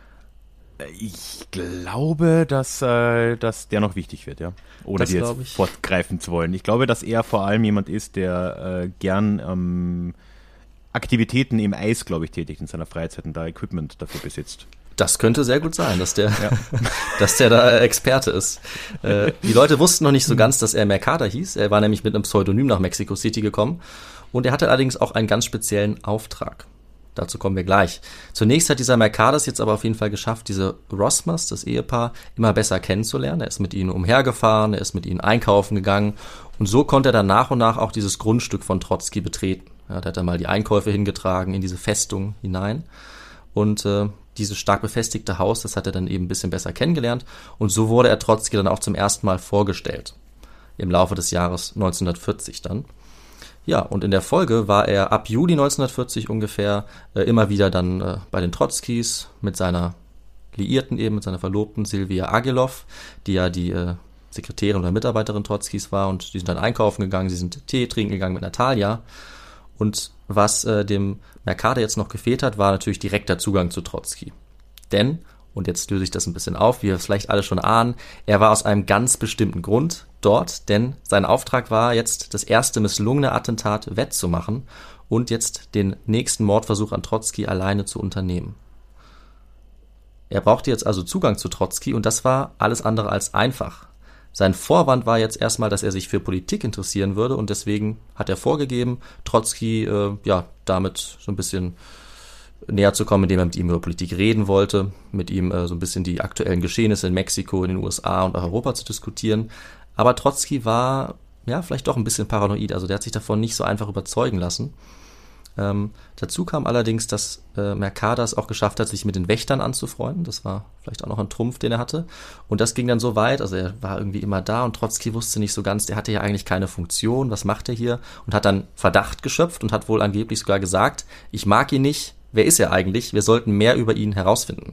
Ich glaube, dass, äh, dass der noch wichtig wird, ja. Ohne Das die glaub jetzt ich. fortgreifen zu wollen. Ich glaube, dass er vor allem jemand ist, der äh, gern ähm, Aktivitäten im Eis, glaube ich, tätigt in seiner Freizeit und da Equipment dafür besitzt. Das könnte sehr gut sein, dass der, dass der da Experte ist. Äh, die Leute wussten noch nicht so ganz, dass er Mercader hieß. Er war nämlich mit einem Pseudonym nach Mexico City gekommen. Und er hatte allerdings auch einen ganz speziellen Auftrag. Dazu kommen wir gleich. Zunächst hat dieser Mercader es jetzt aber auf jeden Fall geschafft, diese Rosmas, das Ehepaar, immer besser kennenzulernen. Er ist mit ihnen umhergefahren, er ist mit ihnen einkaufen gegangen. Und so konnte er dann nach und nach auch dieses Grundstück von Trotzki betreten. Ja, da hat er mal die Einkäufe hingetragen in diese Festung hinein. Und äh, dieses stark befestigte Haus, das hat er dann eben ein bisschen besser kennengelernt. Und so wurde er Trotzki dann auch zum ersten Mal vorgestellt. Im Laufe des Jahres neunzehnhundertvierzig dann. Ja, und in der Folge war er ab Juli neunzehnhundertvierzig ungefähr äh, immer wieder dann äh, bei den Trotzkis mit seiner Liierten eben, mit seiner Verlobten Sylvia Agilov, die ja die äh, Sekretärin oder Mitarbeiterin Trotzkis war und die sind dann einkaufen gegangen, sie sind Tee trinken gegangen mit Natalia. Und was äh, dem Mercader jetzt noch gefehlt hat, war natürlich direkter Zugang zu Trotzki. Denn, und jetzt löse ich das ein bisschen auf, wie wir es vielleicht alle schon ahnen, er war aus einem ganz bestimmten Grund dort, denn sein Auftrag war jetzt, das erste misslungene Attentat wettzumachen und jetzt den nächsten Mordversuch an Trotzki alleine zu unternehmen. Er brauchte jetzt also Zugang zu Trotzki und das war alles andere als einfach. Sein Vorwand war jetzt erstmal, dass er sich für Politik interessieren würde und deswegen hat er vorgegeben, Trotzki äh, ja damit so ein bisschen näher zu kommen, indem er mit ihm über Politik reden wollte, mit ihm äh, so ein bisschen die aktuellen Geschehnisse in Mexiko, in den U S A und auch Europa zu diskutieren. Aber Trotzki war ja vielleicht doch ein bisschen paranoid, also der hat sich davon nicht so einfach überzeugen lassen. Ähm, dazu kam allerdings, dass äh, Mercader es auch geschafft hat, sich mit den Wächtern anzufreunden. Das war vielleicht auch noch ein Trumpf, den er hatte. Und das ging dann so weit, also er war irgendwie immer da und Trotzki wusste nicht so ganz, der hatte ja eigentlich keine Funktion, was macht er hier? Und hat dann Verdacht geschöpft und hat wohl angeblich sogar gesagt, ich mag ihn nicht, wer ist er eigentlich? Wir sollten mehr über ihn herausfinden.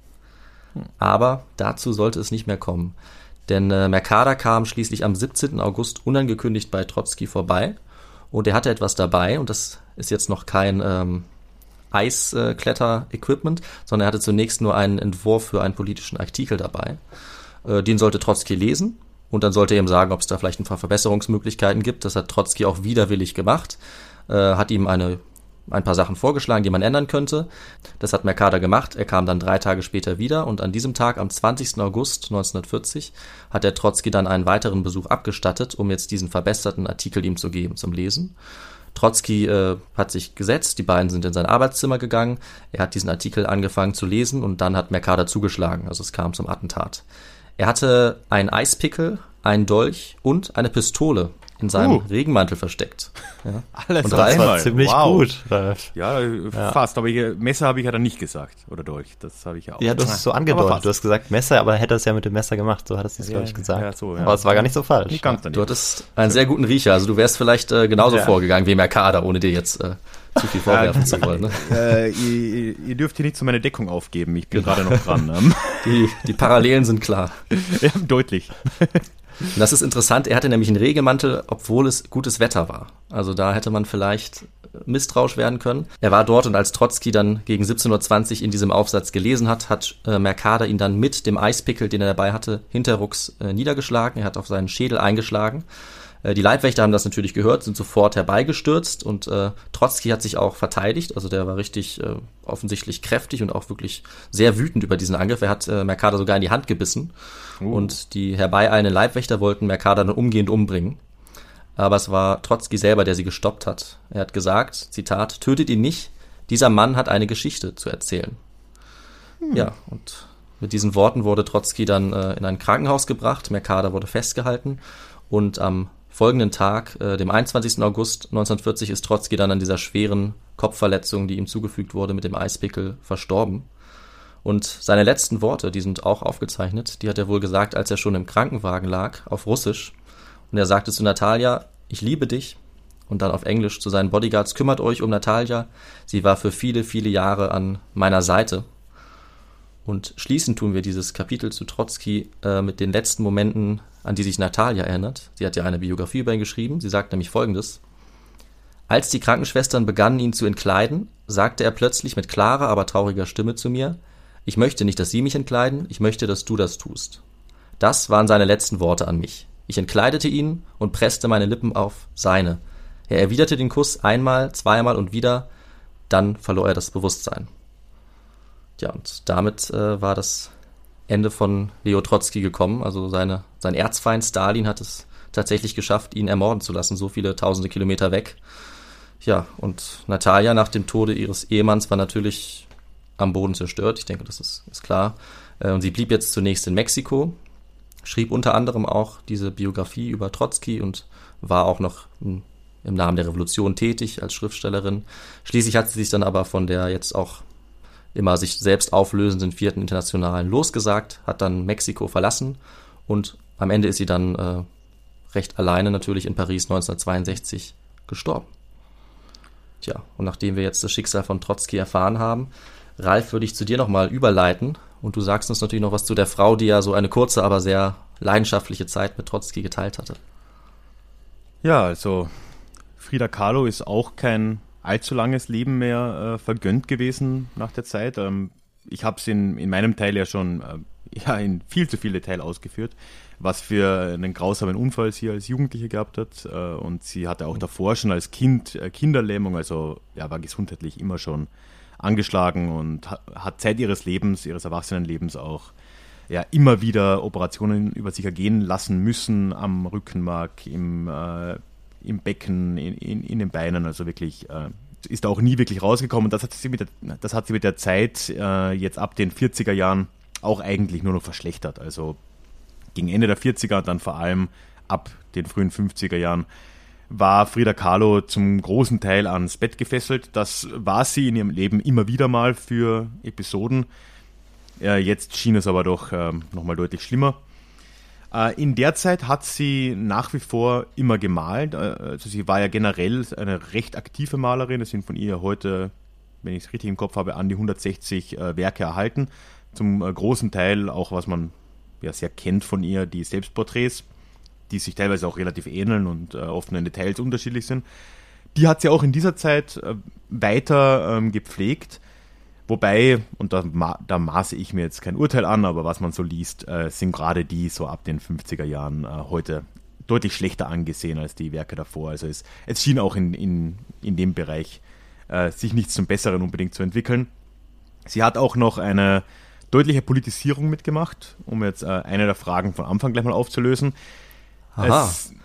Aber dazu sollte es nicht mehr kommen. Denn äh, Mercader kam schließlich am siebzehnten August unangekündigt bei Trotzki vorbei und er hatte etwas dabei und das ist jetzt noch kein ähm, Eiskletter-Equipment, sondern er hatte zunächst nur einen Entwurf für einen politischen Artikel dabei. Äh, den sollte Trotzki lesen und dann sollte er ihm sagen, ob es da vielleicht ein paar Verbesserungsmöglichkeiten gibt. Das hat Trotzki auch widerwillig gemacht, äh, hat ihm eine ein paar Sachen vorgeschlagen, die man ändern könnte. Das hat Mercader gemacht. Er kam dann drei Tage später wieder und an diesem Tag, am zwanzigsten August neunzehnhundertvierzig, hat der Trotzki dann einen weiteren Besuch abgestattet, um jetzt diesen verbesserten Artikel ihm zu geben zum Lesen. Trotzki äh, hat sich gesetzt, die beiden sind in sein Arbeitszimmer gegangen, er hat diesen Artikel angefangen zu lesen und dann hat Mercader zugeschlagen, also es kam zum Attentat. Er hatte einen Eispickel, einen Dolch und eine Pistole in seinem Uh. Regenmantel versteckt. Ja. Alles Und auf Ralf Das war einmal. ziemlich Wow. gut, Ralf. Ja, Ja. fast. Aber ich, Messer habe ich ja dann nicht gesagt. Oder Dolch. Das habe ich ja auch. Ja, du hast es so Aber angedeutet. fast. Du hast gesagt Messer, aber hätte es ja mit dem Messer gemacht. So hattest du es, Ja, glaube ich, gesagt. ja, so, ja. Aber es war gar nicht so falsch. Nicht ganz daneben. Du hattest einen sehr guten Riecher, also du wärst vielleicht äh, genauso Ja. vorgegangen wie Mercader, ohne dir jetzt äh, zu viel vorwerfen zu wollen. Ne? Äh, ihr, ihr dürft hier nicht so meine Deckung aufgeben. Ich bin gerade noch dran. Ähm, Die, die Parallelen sind klar. ja, deutlich. Und das ist interessant, er hatte nämlich einen Regenmantel, obwohl es gutes Wetter war. Also da hätte man vielleicht misstrauisch werden können. Er war dort und als Trotzki dann gegen siebzehn Uhr zwanzig in diesem Aufsatz gelesen hat, hat äh, Mercader ihn dann mit dem Eispickel, den er dabei hatte, hinterrucks äh, niedergeschlagen. Er hat auf seinen Schädel eingeschlagen. Äh, die Leibwächter haben das natürlich gehört, sind sofort herbeigestürzt und äh, Trotzki hat sich auch verteidigt. Also der war richtig äh, offensichtlich kräftig und auch wirklich sehr wütend über diesen Angriff. Er hat äh, Mercader sogar in die Hand gebissen. Uh. Und die herbeieilenden Leibwächter wollten Mercader dann umgehend umbringen. Aber es war Trotzki selber, der sie gestoppt hat. Er hat gesagt, Zitat, tötet ihn nicht, dieser Mann hat eine Geschichte zu erzählen. Hm. Ja, und mit diesen Worten wurde Trotzki dann äh, in ein Krankenhaus gebracht, Mercader wurde festgehalten und am folgenden Tag, äh, dem einundzwanzigsten August neunzehnhundertvierzig, ist Trotzki dann an dieser schweren Kopfverletzung, die ihm zugefügt wurde, mit dem Eispickel verstorben. Und seine letzten Worte, die sind auch aufgezeichnet, die hat er wohl gesagt, als er schon im Krankenwagen lag, auf Russisch. Und er sagte zu Natalia, ich liebe dich. Und dann auf Englisch zu seinen Bodyguards, kümmert euch um Natalia. Sie war für viele, viele Jahre an meiner Seite. Und schließen tun wir dieses Kapitel zu Trotzki äh, mit den letzten Momenten, an die sich Natalia erinnert. Sie hat ja eine Biografie über ihn geschrieben. Sie sagt nämlich Folgendes. Als die Krankenschwestern begannen, ihn zu entkleiden, sagte er plötzlich mit klarer, aber trauriger Stimme zu mir, ich möchte nicht, dass Sie mich entkleiden, ich möchte, dass du das tust. Das waren seine letzten Worte an mich. Ich entkleidete ihn und presste meine Lippen auf seine. Er erwiderte den Kuss einmal, zweimal und wieder, dann verlor er das Bewusstsein. Ja, und damit äh, war das Ende von Leo Trotzki gekommen. Also seine, sein Erzfeind Stalin hat es tatsächlich geschafft, ihn ermorden zu lassen, so viele tausende Kilometer weg. Ja, und Natalia nach dem Tode ihres Ehemanns war natürlich am Boden zerstört. Ich denke, das ist, ist klar. Äh, und sie blieb jetzt zunächst in Mexiko, schrieb unter anderem auch diese Biografie über Trotzki und war auch noch im, im Namen der Revolution tätig als Schriftstellerin. Schließlich hat sie sich dann aber von der jetzt auch immer sich selbst auflösenden vierten Internationalen losgesagt, hat dann Mexiko verlassen und am Ende ist sie dann äh, recht alleine natürlich in Paris neunzehnhundertzweiundsechzig gestorben. Tja, und nachdem wir jetzt das Schicksal von Trotzki erfahren haben, Ralf, würde ich zu dir nochmal überleiten und du sagst uns natürlich noch was zu der Frau, die ja so eine kurze, aber sehr leidenschaftliche Zeit mit Trotzki geteilt hatte. Ja, also Frida Kahlo ist auch kein allzu langes Leben mehr äh, vergönnt gewesen nach der Zeit. Ähm, ich habe es in, in meinem Teil ja schon äh, ja, in viel zu viel Detail ausgeführt, was für einen grausamen Unfall sie als Jugendliche gehabt hat. Äh, und sie hatte auch davor schon als Kind äh, Kinderlähmung, also ja, war gesundheitlich immer schon angeschlagen und ha- hat Zeit ihres Lebens, ihres Erwachsenenlebens auch ja, immer wieder Operationen über sich ergehen lassen müssen am Rückenmark, im, äh, im Becken, in, in, in den Beinen, also wirklich äh, ist da auch nie wirklich rausgekommen. Und das hat sie mit der, das hat sie mit der Zeit äh, jetzt ab den vierziger Jahren auch eigentlich nur noch verschlechtert. Also gegen Ende der vierziger und dann vor allem ab den frühen fünfziger Jahren war Frida Kahlo zum großen Teil ans Bett gefesselt. Das war sie in ihrem Leben immer wieder mal für Episoden. Äh, jetzt schien es aber doch äh, nochmal deutlich schlimmer. Äh, in der Zeit hat sie nach wie vor immer gemalt. Äh, also sie war ja generell eine recht aktive Malerin. Es sind von ihr heute, wenn ich es richtig im Kopf habe, an die hundertsechzig äh, Werke erhalten. Zum äh, großen Teil auch, was man ja sehr kennt von ihr, die Selbstporträts, die sich teilweise auch relativ ähneln und äh, oft nur in Details unterschiedlich sind. Die hat sie auch in dieser Zeit äh, weiter ähm, gepflegt. Wobei, und da, ma- da maße ich mir jetzt kein Urteil an, aber was man so liest, äh, sind gerade die so ab den fünfziger Jahren äh, heute deutlich schlechter angesehen als die Werke davor. Also es, es schien auch in, in, in dem Bereich äh, sich nichts zum Besseren unbedingt zu entwickeln. Sie hat auch noch eine deutliche Politisierung mitgemacht, um jetzt äh, eine der Fragen von Anfang gleich mal aufzulösen. Aha.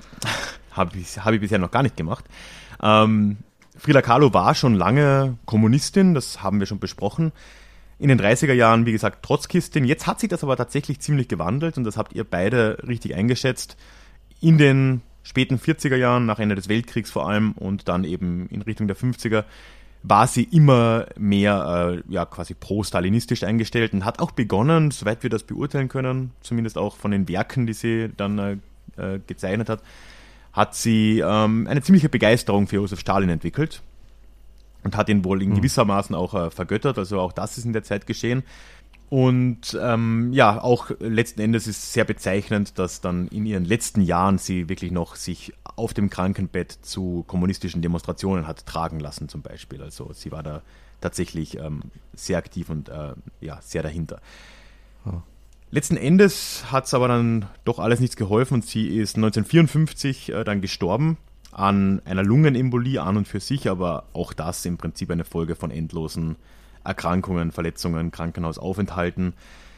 Habe ich, hab ich bisher noch gar nicht gemacht. Ähm, Frida Kahlo war schon lange Kommunistin, das haben wir schon besprochen. In den dreißiger Jahren, wie gesagt, Trotzkistin. Jetzt hat sich das aber tatsächlich ziemlich gewandelt und das habt ihr beide richtig eingeschätzt. In den späten vierziger Jahren, nach Ende des Weltkriegs vor allem und dann eben in Richtung der fünfziger, war sie immer mehr äh, ja, quasi pro-stalinistisch eingestellt und hat auch begonnen, soweit wir das beurteilen können, zumindest auch von den Werken, die sie dann äh, äh, gezeichnet hat, hat sie ähm, eine ziemliche Begeisterung für Josef Stalin entwickelt und hat ihn wohl in gewissermaßen auch äh, vergöttert, also auch das ist in der Zeit geschehen. Und ähm, ja, auch letzten Endes ist sehr bezeichnend, dass dann in ihren letzten Jahren sie wirklich noch sich auf dem Krankenbett zu kommunistischen Demonstrationen hat tragen lassen zum Beispiel. Also sie war da tatsächlich ähm, sehr aktiv und äh, ja, sehr dahinter. Oh. Letzten Endes hat es aber dann doch alles nichts geholfen und sie ist neunzehnhundertvierundfünfzig äh, dann gestorben an einer Lungenembolie an und für sich, aber auch das im Prinzip eine Folge von endlosen Erkrankungen, Verletzungen, Krankenhausaufenthalten.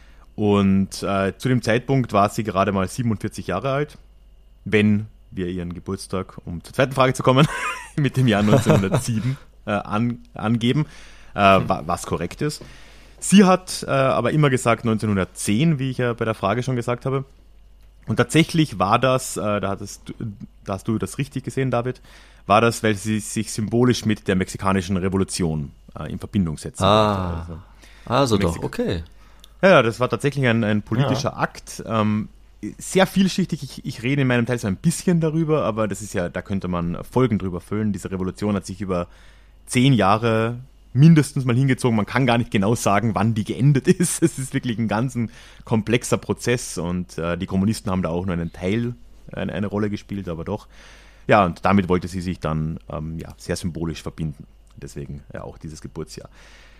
Und äh, zu dem Zeitpunkt war sie gerade mal siebenundvierzig Jahre alt, wenn wir ihren Geburtstag, um zur zweiten Frage zu kommen, mit dem Jahr neunzehnhundertsieben äh, an, angeben, äh, wa- was korrekt ist. Sie hat äh, aber immer gesagt neunzehnhundertzehn, wie ich ja bei der Frage schon gesagt habe. Und tatsächlich war das, äh, da, hattest, da hast du das richtig gesehen, David, war das, weil sie sich symbolisch mit der mexikanischen Revolution äh, in Verbindung setzen. Ah, also, also Mexiko- doch, okay. Ja, das war tatsächlich ein, ein politischer ja. Akt. Ähm, sehr vielschichtig. Ich, ich rede in meinem Teil so ein bisschen darüber, aber das ist ja, da könnte man Folgen drüber füllen. Diese Revolution hat sich über zehn Jahre mindestens mal hingezogen. Man kann gar nicht genau sagen, wann die geendet ist. Es ist wirklich ein ganz ein komplexer Prozess und äh, die Kommunisten haben da auch nur einen Teil, eine, eine Rolle gespielt, aber doch. Ja, und damit wollte sie sich dann ähm, ja, sehr symbolisch verbinden. Deswegen ja auch dieses Geburtsjahr.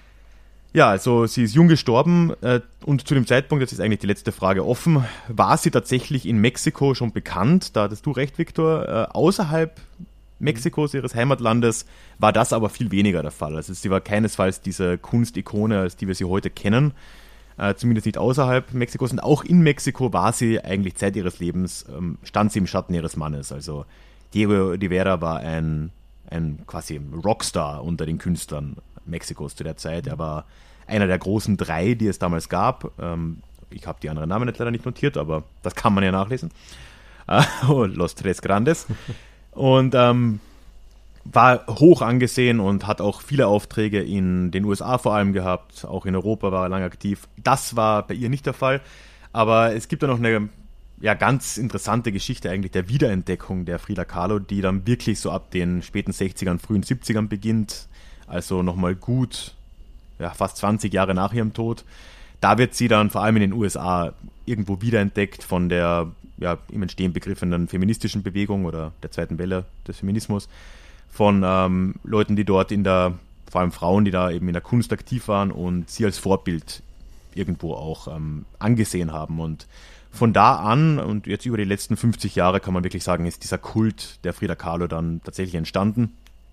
Ja, also sie ist jung gestorben äh, und zu dem Zeitpunkt, jetzt ist eigentlich die letzte Frage offen, war sie tatsächlich in Mexiko schon bekannt? Da hattest du recht, Viktor. Äh, außerhalb Mexikos, ihres Heimatlandes, war das aber viel weniger der Fall. Also sie war keinesfalls diese Kunstikone, als die wir sie heute kennen. Äh, zumindest nicht außerhalb Mexikos. Und auch in Mexiko war sie eigentlich Zeit ihres Lebens, ähm, stand sie im Schatten ihres Mannes. Also Diego Rivera war ein, ein quasi Rockstar unter den Künstlern Mexikos zu der Zeit. Er war einer der großen drei, die es damals gab. Ähm, ich habe die anderen Namen jetzt leider nicht notiert, aber das kann man ja nachlesen. Äh, Los Tres Grandes. Und ähm, war hoch angesehen und hat auch viele Aufträge in den U S A vor allem gehabt. Auch in Europa war er lange aktiv. Das war bei ihr nicht der Fall. Aber es gibt da noch eine ja, ganz interessante Geschichte eigentlich der Wiederentdeckung der Frida Kahlo, die dann wirklich so ab den späten sechzigern, frühen siebzigern beginnt. Also nochmal gut, ja, fast zwanzig Jahre nach ihrem Tod. Da wird sie dann vor allem in den U S A irgendwo wiederentdeckt von der ja, im Entstehen begriffenen feministischen Bewegung oder der zweiten Welle des Feminismus, von ähm, Leuten, die dort in der, vor allem Frauen, die da eben in der Kunst aktiv waren und sie als Vorbild irgendwo auch ähm, angesehen haben. Und von da an und jetzt über die letzten fünfzig Jahre kann man wirklich sagen, ist dieser Kult der Frida Kahlo dann tatsächlich entstanden,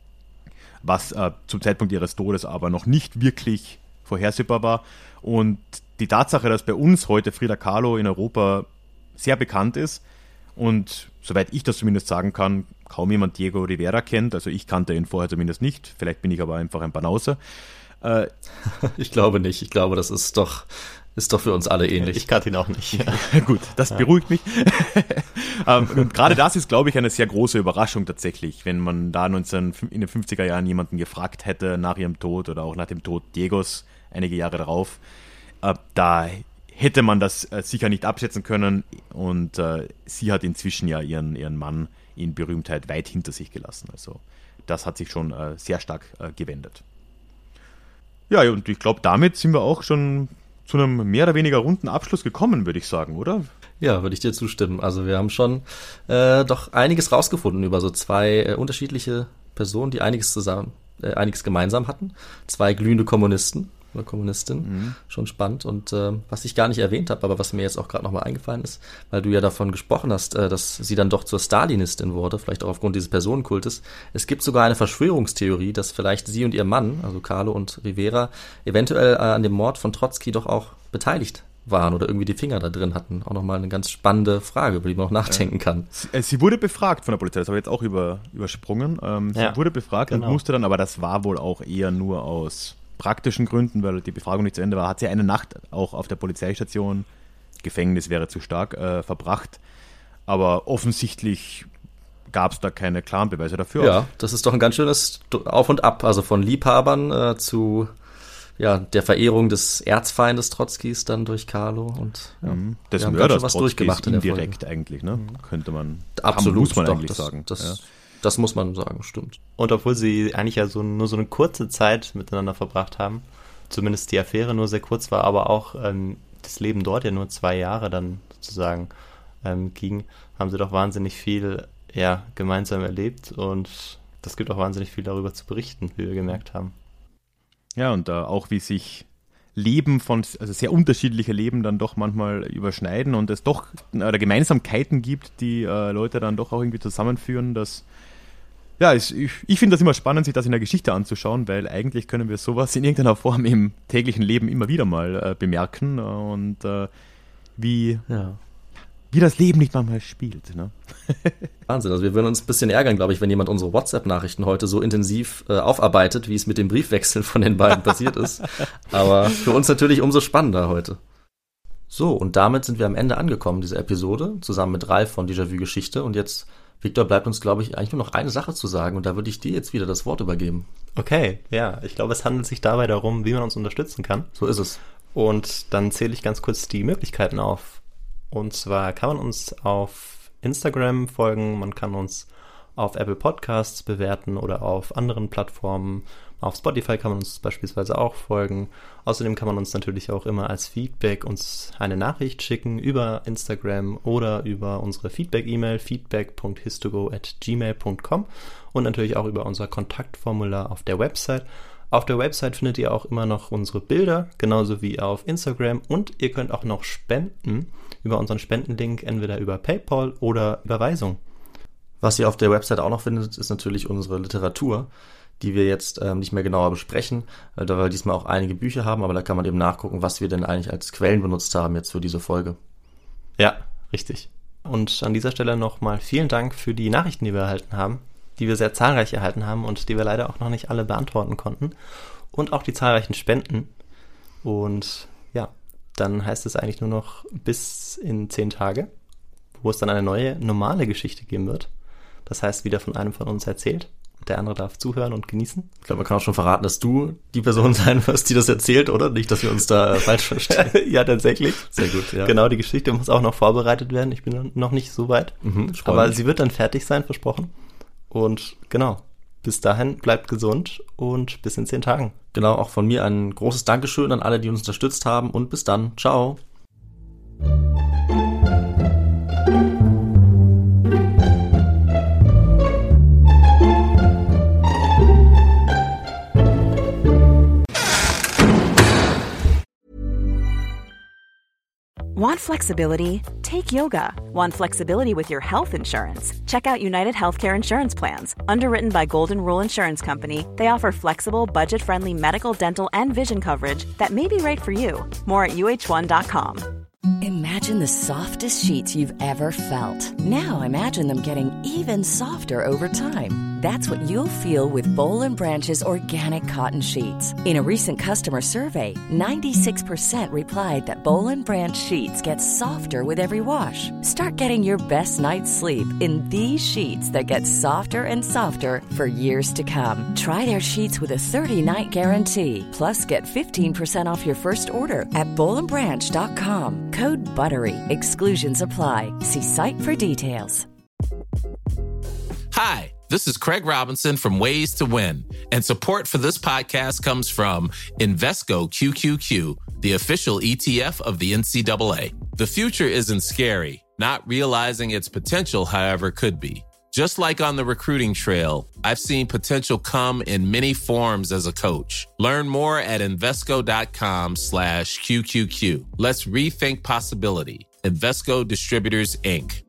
was äh, zum Zeitpunkt ihres Todes aber noch nicht wirklich vorhersehbar war. Und die Tatsache, dass bei uns heute Frida Kahlo in Europa sehr bekannt ist und, soweit ich das zumindest sagen kann, kaum jemand Diego Rivera kennt, also ich kannte ihn vorher zumindest nicht, vielleicht bin ich aber einfach ein Banause. Äh, ich glaube nicht, ich glaube, das ist doch, ist doch für uns alle ähnlich. Ich kannte ihn auch nicht. Gut, das ja. beruhigt mich. ähm, und gerade das ist, glaube ich, eine sehr große Überraschung tatsächlich, wenn man da neunzehn, in den fünfziger Jahren jemanden gefragt hätte nach ihrem Tod oder auch nach dem Tod Diegos einige Jahre darauf, äh, da hätte man das äh, sicher nicht abschätzen können und äh, sie hat inzwischen ja ihren, ihren Mann in Berühmtheit weit hinter sich gelassen. Also das hat sich schon äh, sehr stark äh, gewendet. Ja, und ich glaube, damit sind wir auch schon zu einem mehr oder weniger runden Abschluss gekommen, würde ich sagen, oder? Ja, würde ich dir zustimmen. Also wir haben schon äh, doch einiges rausgefunden über so zwei äh, unterschiedliche Personen, die einiges zusammen, äh, einiges gemeinsam hatten. Zwei glühende Kommunisten. Oder Kommunistin, mhm. schon spannend. Und äh, was ich gar nicht erwähnt habe, aber was mir jetzt auch gerade nochmal eingefallen ist, weil du ja davon gesprochen hast, äh, dass sie dann doch zur Stalinistin wurde, vielleicht auch aufgrund dieses Personenkultes. Es gibt sogar eine Verschwörungstheorie, dass vielleicht sie und ihr Mann, also Kahlo und Rivera, eventuell äh, an dem Mord von Trotzki doch auch beteiligt waren oder irgendwie die Finger da drin hatten. Auch nochmal eine ganz spannende Frage, über die man auch nachdenken kann. Sie, sie wurde befragt von der Polizei, das habe ich jetzt auch über, übersprungen. Ähm, ja, sie wurde befragt genau. und musste dann, aber das war wohl auch eher nur aus praktischen Gründen, weil die Befragung nicht zu Ende war, hat sie eine Nacht auch auf der Polizeistation, Gefängnis wäre zu stark, äh, verbracht. Aber offensichtlich gab es da keine klaren Beweise dafür. Ja, das ist doch ein ganz schönes Auf und Ab, also von Liebhabern äh, zu ja, der Verehrung des Erzfeindes Trotzkis dann durch Carlo und ja, mhm. des wir haben Mörders schon was durchgemacht in der Folge. Indirekt eigentlich, ne? Könnte man, Absolut, muss man doch, eigentlich das, sagen. Das, ja. das muss man sagen, stimmt. Und obwohl sie eigentlich ja so, nur so eine kurze Zeit miteinander verbracht haben, zumindest die Affäre nur sehr kurz war, aber auch ähm, das Leben dort ja nur zwei Jahre dann sozusagen ähm, ging, haben sie doch wahnsinnig viel ja, gemeinsam erlebt und das gibt auch wahnsinnig viel darüber zu berichten, wie wir gemerkt haben. Ja, und äh, auch wie sich Leben von, also sehr unterschiedliche Leben dann doch manchmal überschneiden und es doch oder Gemeinsamkeiten gibt, die äh, Leute dann doch auch irgendwie zusammenführen, dass ja, ich, ich finde das immer spannend, sich das in der Geschichte anzuschauen, weil eigentlich können wir sowas in irgendeiner Form im täglichen Leben immer wieder mal äh, bemerken und äh, wie, ja. wie das Leben nicht manchmal spielt. Ne? Wahnsinn, also wir würden uns ein bisschen ärgern, glaube ich, wenn jemand unsere WhatsApp-Nachrichten heute so intensiv äh, aufarbeitet, wie es mit dem Briefwechsel von den beiden passiert ist. Aber für uns natürlich umso spannender heute. So, und damit sind wir am Ende angekommen, dieser Episode, zusammen mit Ralf von Déjà-vu-Geschichte. Und jetzt, Victor, bleibt uns, glaube ich, eigentlich nur noch eine Sache zu sagen. Und da würde ich dir jetzt wieder das Wort übergeben. Okay, ja, ich glaube, es handelt sich dabei darum, wie man uns unterstützen kann. So ist es. Und dann zähle ich ganz kurz die Möglichkeiten auf. Und zwar kann man uns auf Instagram folgen, man kann uns auf Apple Podcasts bewerten oder auf anderen Plattformen. Auf Spotify kann man uns beispielsweise auch folgen. Außerdem kann man uns natürlich auch immer als Feedback uns eine Nachricht schicken über Instagram oder über unsere Feedback-E-Mail feedback punkt histogo at gmail punkt com und natürlich auch über unser Kontaktformular auf der Website. Auf der Website findet ihr auch immer noch unsere Bilder, genauso wie auf Instagram und ihr könnt auch noch spenden über unseren Spendenlink, entweder über PayPal oder Überweisung. Was ihr auf der Website auch noch findet, ist natürlich unsere Literatur, die wir jetzt ähm, nicht mehr genauer besprechen, äh, da wir diesmal auch einige Bücher haben, aber da kann man eben nachgucken, was wir denn eigentlich als Quellen benutzt haben jetzt für diese Folge. Ja, richtig. Und an dieser Stelle nochmal vielen Dank für die Nachrichten, die wir erhalten haben, die wir sehr zahlreich erhalten haben und die wir leider auch noch nicht alle beantworten konnten. Und auch die zahlreichen Spenden. Und ja, dann heißt es eigentlich nur noch bis in zehn Tage, wo es dann eine neue, normale Geschichte geben wird. Das heißt, wieder von einem von uns erzählt. Der andere darf zuhören und genießen. Ich glaube, man kann auch schon verraten, dass du die Person sein wirst, die das erzählt, oder? Nicht, dass wir uns da äh, falsch verstehen. Ja, tatsächlich. Sehr gut, ja. Genau, die Geschichte muss auch noch vorbereitet werden. Ich bin noch nicht so weit. Mhm, aber sie wird dann fertig sein, versprochen. Und genau, bis dahin bleibt gesund und bis in zehn Tagen. Genau, auch von mir ein großes Dankeschön an alle, die uns unterstützt haben und bis dann. Ciao. Want flexibility? Take yoga. Want flexibility with your health insurance? Check out United Healthcare Insurance Plans. Underwritten by Golden Rule Insurance Company, they offer flexible, budget-friendly medical, dental, and vision coverage that may be right for you. More at U H one dot com. Imagine the softest sheets you've ever felt. Now imagine them getting even softer over time. That's what you'll feel with Boll and Branch's organic cotton sheets. In a recent customer survey, ninety-six percent replied that Boll and Branch sheets get softer with every wash. Start getting your best night's sleep in these sheets that get softer and softer for years to come. Try their sheets with a thirty-night guarantee. Plus, get fifteen percent off your first order at boll and branch dot com. Code BUTTERY. Exclusions apply. See site for details. Hi, this is Craig Robinson from Ways to Win, and support for this podcast comes from Invesco Q Q Q, the official E T F of the N C double A. The future isn't scary. Not realizing its potential, however, could be. Just like on the recruiting trail, I've seen potential come in many forms as a coach. Learn more at Invesco.com slash QQQ. Let's rethink possibility. Invesco Distributors, Incorporated.